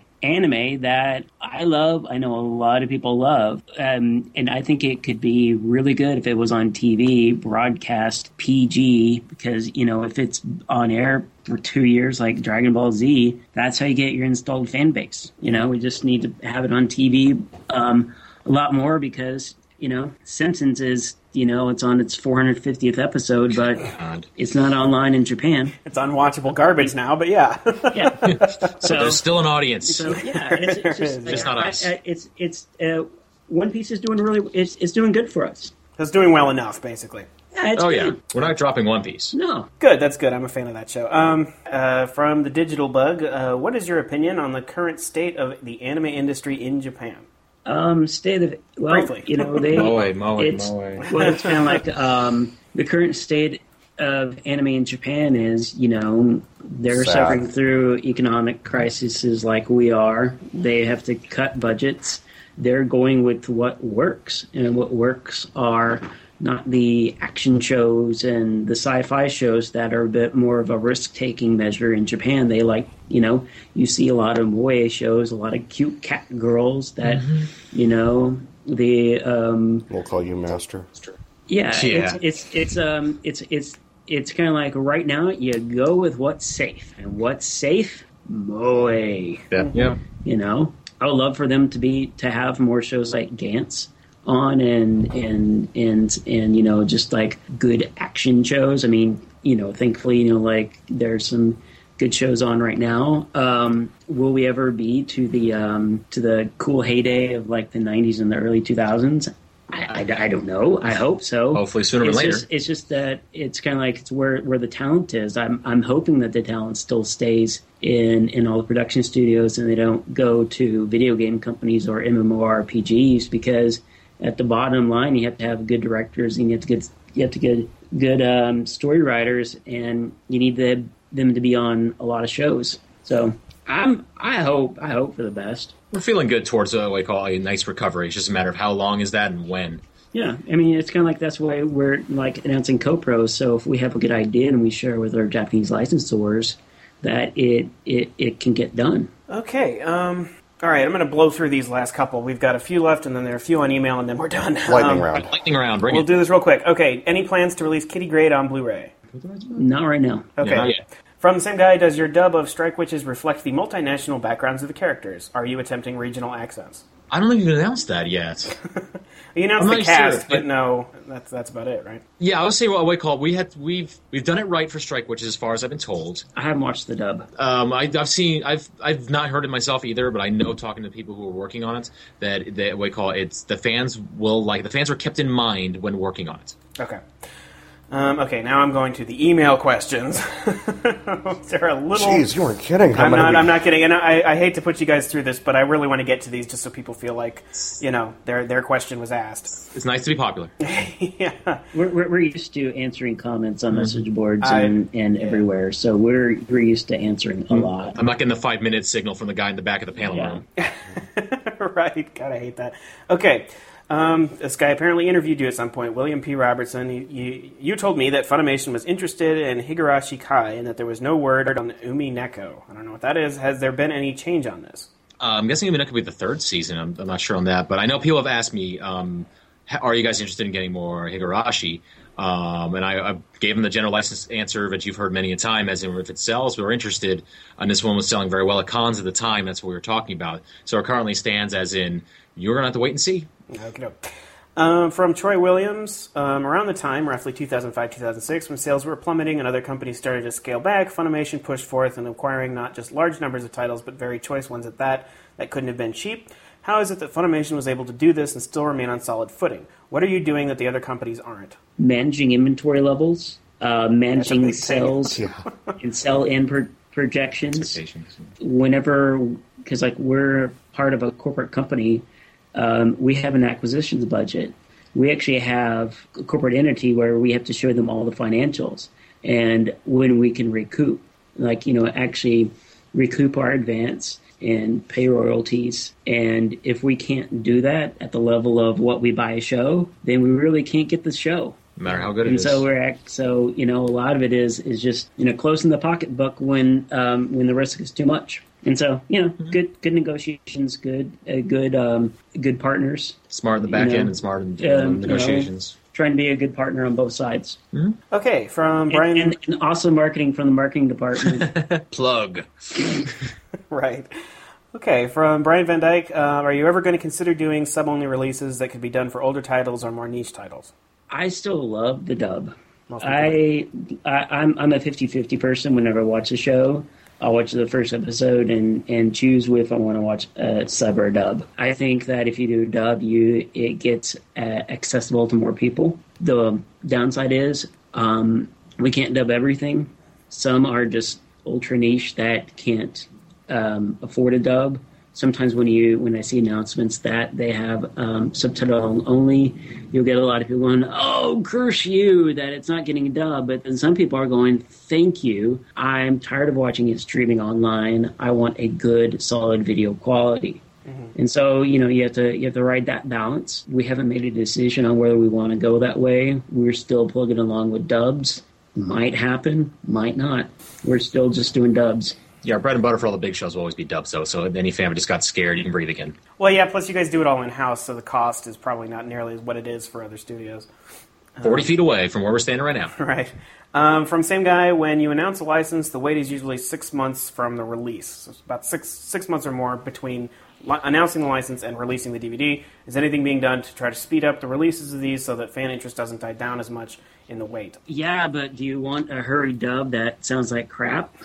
anime that I love. I know a lot of people love, um, and I think it could be really good if it was on T V, broadcast P G, because you know, if it's on air for two years like Dragon Ball Z, that's how you get your installed fan base. You know, we just need to have it on T V um, a lot more because you know, Simpsons is. You know, it's on its four hundred fiftieth episode, but God. it's not online in Japan. It's unwatchable garbage now, but yeah. Yeah. So there's still an audience. So yeah, it's, it's just, Just not us. I- I- it's it's uh, One Piece is doing really it's it's doing good for us. It's doing well enough, basically. Yeah, it's Oh, good. yeah. We're not dropping One Piece. No. Good, that's good. I'm a fan of that show. Um, uh, from the Digital Bug, uh, what is your opinion on the current state of the anime industry in Japan? Um, state of well, Briefly. you know, they Moe, Moe, it's Moe. well, it's kind of like um, the current state of anime in Japan is, you know, they're Sad. suffering through economic crises like we are. They have to cut budgets. They're going with what works, and what works are not the action shows and the sci-fi shows that are a bit more of a risk-taking measure in Japan. They like, you know, you see a lot of moe shows, a lot of cute cat girls that, Mm-hmm. you know, the um, We'll call you master. yeah, Yeah. it's it's it's um it's it's it's kind of like right now you go with what's safe, and what's safe, moe. Yeah. yeah. You know, I would love for them to be to have more shows like Gantz on, and and and and you know, just like good action shows. I mean, you know, thankfully, you know, like there's some good shows on right now. Um, will we ever be to the um, to the cool heyday of like the nineties and the early two thousands? I, I, I don't know. I hope so. Hopefully sooner it's than later. Just, it's just that it's kind of like it's where where the talent is. I'm I'm hoping that the talent still stays in in all the production studios, and they don't go to video game companies or MMORPGs, because at the bottom line, you have to have good directors, and you have to get you have to get good um, story writers, and you need the, them to be on a lot of shows. So I'm I hope I hope for the best. We're feeling good towards uh, what I call a nice recovery. It's just a matter of how long is that and when. Yeah, I mean, it's kind of like that's why we're like announcing co-pros. So if we have a good idea and we share with our Japanese licensors, that it it, it can get done. Okay. Um, all right, I'm going to blow through these last couple. We've got a few left, and then there are a few on email, and then we're done. Lightning Um, round. Lightning round, bring We'll it. do this real quick. Okay, any plans to release Kitty Grade on Blu-ray? Not right now. Okay. Yeah, not yet. From the same guy, does your dub of Strike Witches reflect the multinational backgrounds of the characters? Are you attempting regional accents? I don't think you've announced that yet. You announced I'm the not cast, sure. but no, that's that's about it, right? Yeah, I would say what I call we had we've we've done it right for Strike Witches as far as I've been told. I haven't watched the dub. Um, I, I've seen I've I've not heard it myself either, but I know talking to people who are working on it that that what I call it's the fans will like the fans are kept in mind when working on it. Okay. Um, okay, now I'm going to the email questions. They're a little. Jeez, you weren't kidding. How I'm many not. we- I'm not kidding, and I, I hate to put you guys through this, but I really want to get to these just so people feel like, you know, their their question was asked. It's nice to be popular. Yeah. We're, we're, we're used to answering comments on message boards I- and, and everywhere, so we're we're used to answering a lot. I'm not getting the five minute signal from the guy in the back of the panel Yeah. room. Right. God, I hate that. Okay. Um, this guy apparently interviewed you at some point, William P. Robertson. You, you, you told me that Funimation was interested in Higurashi Kai and that there was no word on Umi Neko. I don't know what that is. Has there been any change on this? Uh, I'm guessing it could be the third season. I'm, I'm not sure on that, but I know people have asked me, um, ha- "Are you guys interested in getting more Higurashi?" Um, and I, I gave them the general license answer that you've heard many a time, as in if it sells, we're interested. And this one was selling very well at cons at the time. That's what we were talking about. So it currently stands as in you're gonna have to wait and see. Okay. Um, from Troy Williams, um, around the time, roughly two thousand five two thousand six, when sales were plummeting and other companies started to scale back, Funimation pushed forth in acquiring not just large numbers of titles, but very choice ones at that, that couldn't have been cheap. How is it that Funimation was able to do this and still remain on solid footing? What are you doing that the other companies aren't? Managing inventory levels, uh, managing big thing. sales and sell in pro- projections. Expectations. Whenever, because like we're part of a corporate company, um, we have an acquisitions budget. We actually have a corporate entity where we have to show them all the financials and when we can recoup, like, you know, actually recoup our advance and pay royalties. And if we can't do that at the level of what we buy a show, then we really can't get the show. No matter how good it And is. so we're act, so you know a lot of it is is just you know closing the pocketbook when um, when the risk is too much. And so you know good good negotiations, good uh, good um, good partners, Smart in the back you know, end and smart in um, um, negotiations. trying to be a good partner on both sides, Okay, from Brian. and, and, and also marketing from the marketing department. Plug. Right. Okay, from Brian Van Dyke, uh, are you ever going to consider doing sub-only releases that could be done for older titles or more niche titles? I still love the dub. Most people I, I I'm I'm a fifty-fifty person. Whenever I watch a show, I'll watch the first episode and, and choose if I want to watch a sub or a dub. I think that if you do a dub, you it gets uh, accessible to more people. The downside is um, we can't dub everything. Some are just ultra niche that can't um, afford a dub. sometimes when you when I see announcements that they have um, subtitle only, you'll get a lot of people going, "Oh, curse you!" that it's not getting dubbed. But then some people are going, "Thank you. I'm tired of watching it streaming online. I want a good, solid video quality." Mm-hmm. And so, you know, you have to you have to ride that balance. We haven't made a decision on whether we want to go that way. We're still plugging along with dubs. Might happen, might not. We're still just doing dubs. Yeah, our bread and butter for all the big shows will always be dubs, though. So any fan who just got scared, you can breathe again. Well, yeah. Plus, you guys do it all in house, so the cost is probably not nearly what it is for other studios. Forty um, feet away from where we're standing right now. Right. Um, from same guy. When you announce a license, the wait is usually six months from the release. So it's about six six months or more between li- announcing the license and releasing the D V D. Is anything being done to try to speed up the releases of these so that fan interest doesn't die down as much in the wait? Yeah, but do you want a hurry dub that sounds like crap?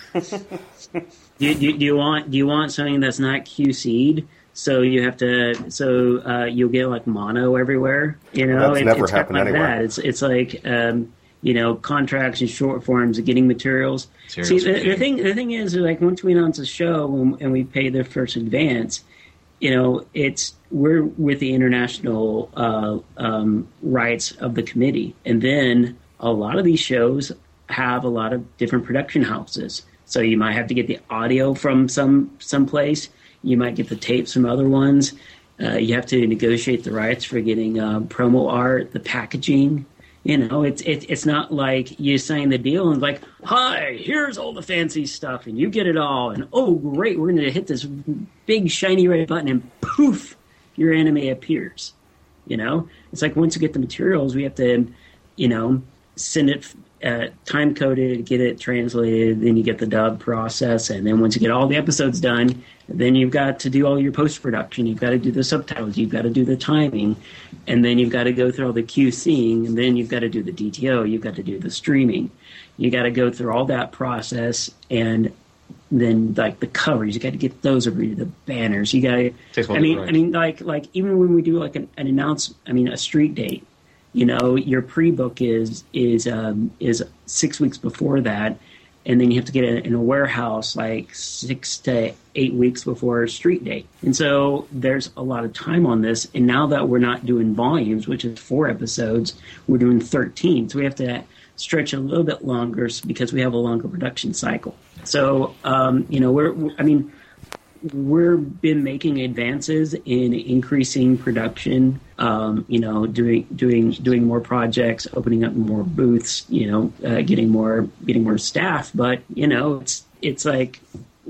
Do, do, do you want do you want something that's not Q C'd? So you have to so uh, you'll get like mono everywhere. You know, that's it, never it's happened like anywhere. that. It's it's like um, you know, contracts and short forms of getting materials. See, the, the thing the thing is, like once we announce a show and, and we pay the first advance, you know, it's we're with the international uh, um, rights of the committee, and then a lot of these shows have a lot of different production houses. So you might have to get the audio from some someplace. You might get the tapes from other ones. Uh, you have to negotiate the rights for getting uh, promo art, the packaging. You know, it's it, it's not like you sign the deal and like, hi, here's all the fancy stuff, and you get it all. And oh, great, we're going to hit this big shiny red button, and poof, your anime appears. You know, it's like once you get the materials, we have to, you know, send it. Uh, time coded, get it translated, then you get the dub process, and then once you get all the episodes done, then you've got to do all your post production. You've got to do the subtitles, you've got to do the timing, and then you've got to go through all the QCing, and then you've got to do the D T O, you've got to do the streaming. You got to go through all that process, and then like the covers, you got to get those over the banners. You got to. I mean, right. I mean, like like even when we do like an, an announce, I mean, a street date. You know, your pre-book is is um, is six weeks before that, and then you have to get it in a warehouse like six to eight weeks before a street date. And so there's a lot of time on this. And now that we're not doing volumes, which is four episodes, we're doing thirteen. So we have to stretch a little bit longer because we have a longer production cycle. So, um, you know, we're, I mean, we've been making advances in increasing production, um, you know, doing doing doing more projects, opening up more booths, you know, uh, getting more getting more staff. But you know, it's it's like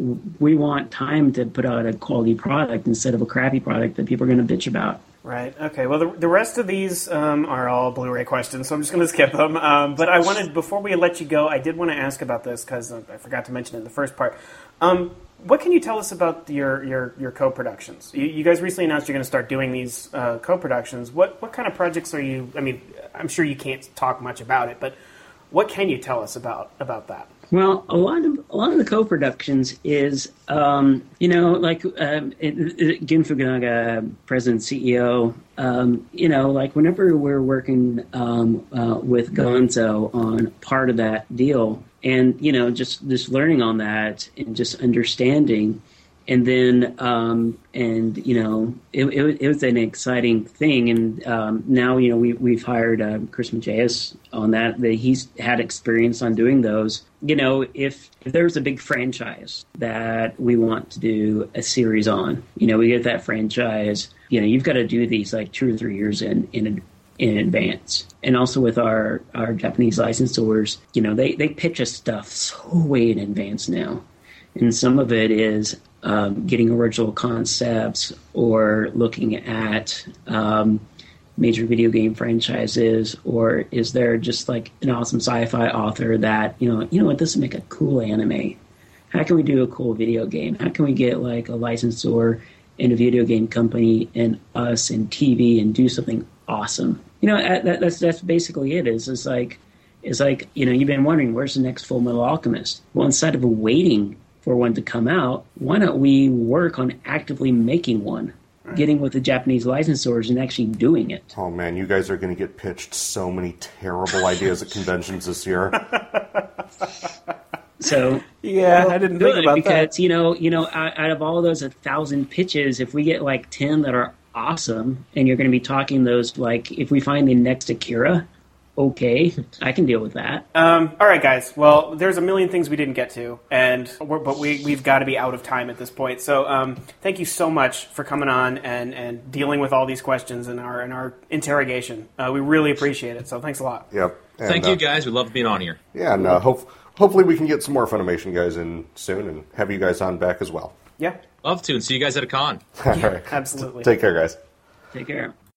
we want time to put out a quality product instead of a crappy product that people are going to bitch about. Right. Okay. Well, the, the rest of these um, are all Blu-ray questions, so I'm just going to skip them. Um, but I wanted, before we let you go, I did want to ask about this because I forgot to mention it in the first part. Um, what can you tell us about your your, your co-productions? You, you guys recently announced you're going to start doing these uh, co-productions. What what kind of projects are you? I mean, I'm sure you can't talk much about it, but what can you tell us about about that? Well, a lot of a lot of the co-productions is, um, you know, like um, Gin Fukunaga, President C E O. Um, you know, like whenever we're working um, uh, with Gonzo on part of that deal, and you know, just just learning on that and just understanding. And then, um, and, you know, it, it, it was an exciting thing. And um, now, you know, we, we've hired uh, Chris Macias on that. that. He's had experience on doing those. You know, if, if there's a big franchise that we want to do a series on, you know, we get that franchise, you know, you've got to do these like two or three years in, in, in advance. And also with our, our Japanese licensors, you know, they, they pitch us stuff so way in advance now. And some of it is um, getting original concepts or looking at um, major video game franchises, or is there just like an awesome sci-fi author that, you know, you know what, this would make a cool anime. How can we do a cool video game? How can we get like a licensor and a video game company and us and T V and do something awesome? You know, that, that's that's basically it. Is it's like it's like you know, you've been wondering where's the next Full Metal Alchemist? Well, instead of waiting for one to come out, why don't we work on actively making one, right. Getting with the Japanese licensors and actually doing it? Oh man, you guys are going to get pitched so many terrible ideas at conventions this year. So, Yeah, I didn't Good, think about because, that. you know, you know, out, out of all those a thousand pitches, if we get like ten that are awesome, and you're going to be talking those, like, if we find the next Akira, okay, I can deal with that. Um, all right, guys. Well, there's a million things we didn't get to, and we're, but we we've got to be out of time at this point. So, um, thank you so much for coming on and, and dealing with all these questions in our in our interrogation. Uh, we really appreciate it. So, thanks a lot. Yep. And, Thank you, uh, guys. We love being on here. Yeah, and uh, hope, hopefully we can get some more Funimation guys in soon and have you guys on back as well. Yeah, Love to, and see you guys at a con. All right. absolutely. Take care, guys. Take care.